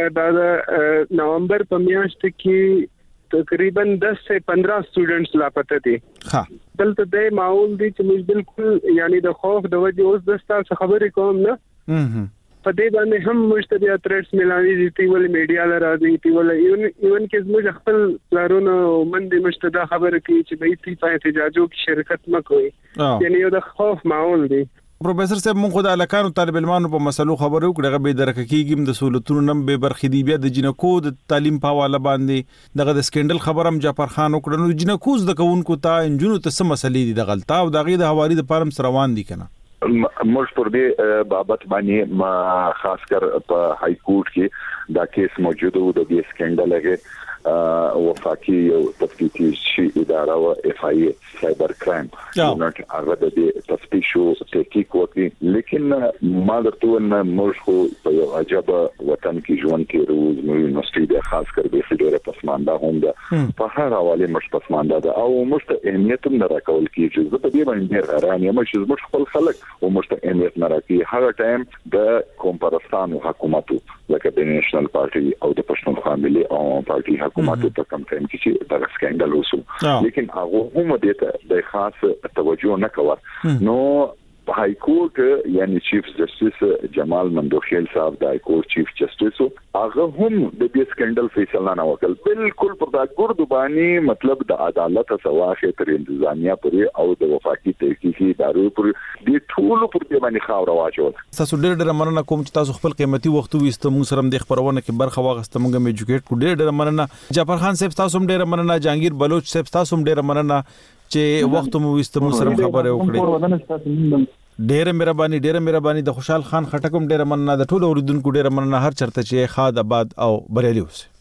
د نومبر په میاشت کې تقریبا دس سے پندرہ سټوډنټس لاپته دي ها دلته د ماحول دي چې موږ بالکل یعنی د خوف د وجې اوس د ستاسو خبرې کوم نه په دې باندې هم مشتبه ترټس ملاوي دي تی ول میډیا لراځي تی ول ایون ایون کې زموږ خپل لارونو من دې مشتبه خبره کوي چې به تی په احتجاجو کې شرکت مکوي یعنی یو د خوف ماحول دی پروفیسور صاحب مونږ د الکانو طالب علمانو په مسلو خبرو کړه به درک کیږم د سہولتونو نم به برخې دی بیا د جنکو د تعلیم په حواله باندې دغه د سکندل خبرم جعفر خان وکړنو جنکو د کوونکو ته انجونو ته سم مسلې دي د غلطه او دغه د حوالی د پارم سره روان دي کنه موږ پر دې بابت باندې ما خاص کر په های کورټ کې دا کیس موجود و د دې سکندل هغه وفاقي یو تفتیشي اداره او اف آی ای سایبر کرایم نوټ هغه د دې تفتیشو تحقیق وکړي لیکن ما درته نه موږ خو په یو عجب وطن کې ژوند کې روز موږ یونیورسيټي د خاص کر به ډېر پسمانده هم ده په هر حواله موږ پسمانده ده او موږ ته اهمیت هم نه راکول کیږي زه په دې باندې ډېر حیران یم چې موږ خپل خلک او موږ ته اهمیت نه راکړي هغه ټایم د کومپارستان حکومت لکه د نېشنل پارټي او د پښتونخوا ملي او پارټي حکومت په کم ټایم کې چې دا سکندل وسو لیکن هغه هم دې ته د خاص توجه نه کوي نو های کورټ یعنی چیف جسټس جمال مندوخیل صاحب د های کورټ چیف جسټس هغه هم د دې سکندل فیصله نه وکړ بالکل پر دا ګردو باندې مطلب د عدالت سواخه تر انتظامیه پورې او د وفاقي تحقیقي ادارو پورې د ټولو پر دې باندې خاور واچول تاسو ډېر ډېر مننه کوم چې تاسو خپل قیمتي وخت وېستو موږ سره د خبرونه کې برخه واغسته موږ مې ایجوکیټ کو ډېر ډېر مننه جعفر خان صاحب تاسو هم ډېر مننه جهانگیر بلوچ صاحب تاسو هم ډېر مننه چې وخت مو وېستو موږ سره خبرې وکړې ډېر مهرباني ډېر مهرباني د خوشحال خان خټکم ډېر مننه د ټولو اوریدونکو ډېر مننه هر چرته چې خاد آباد او بریالي اوسئ.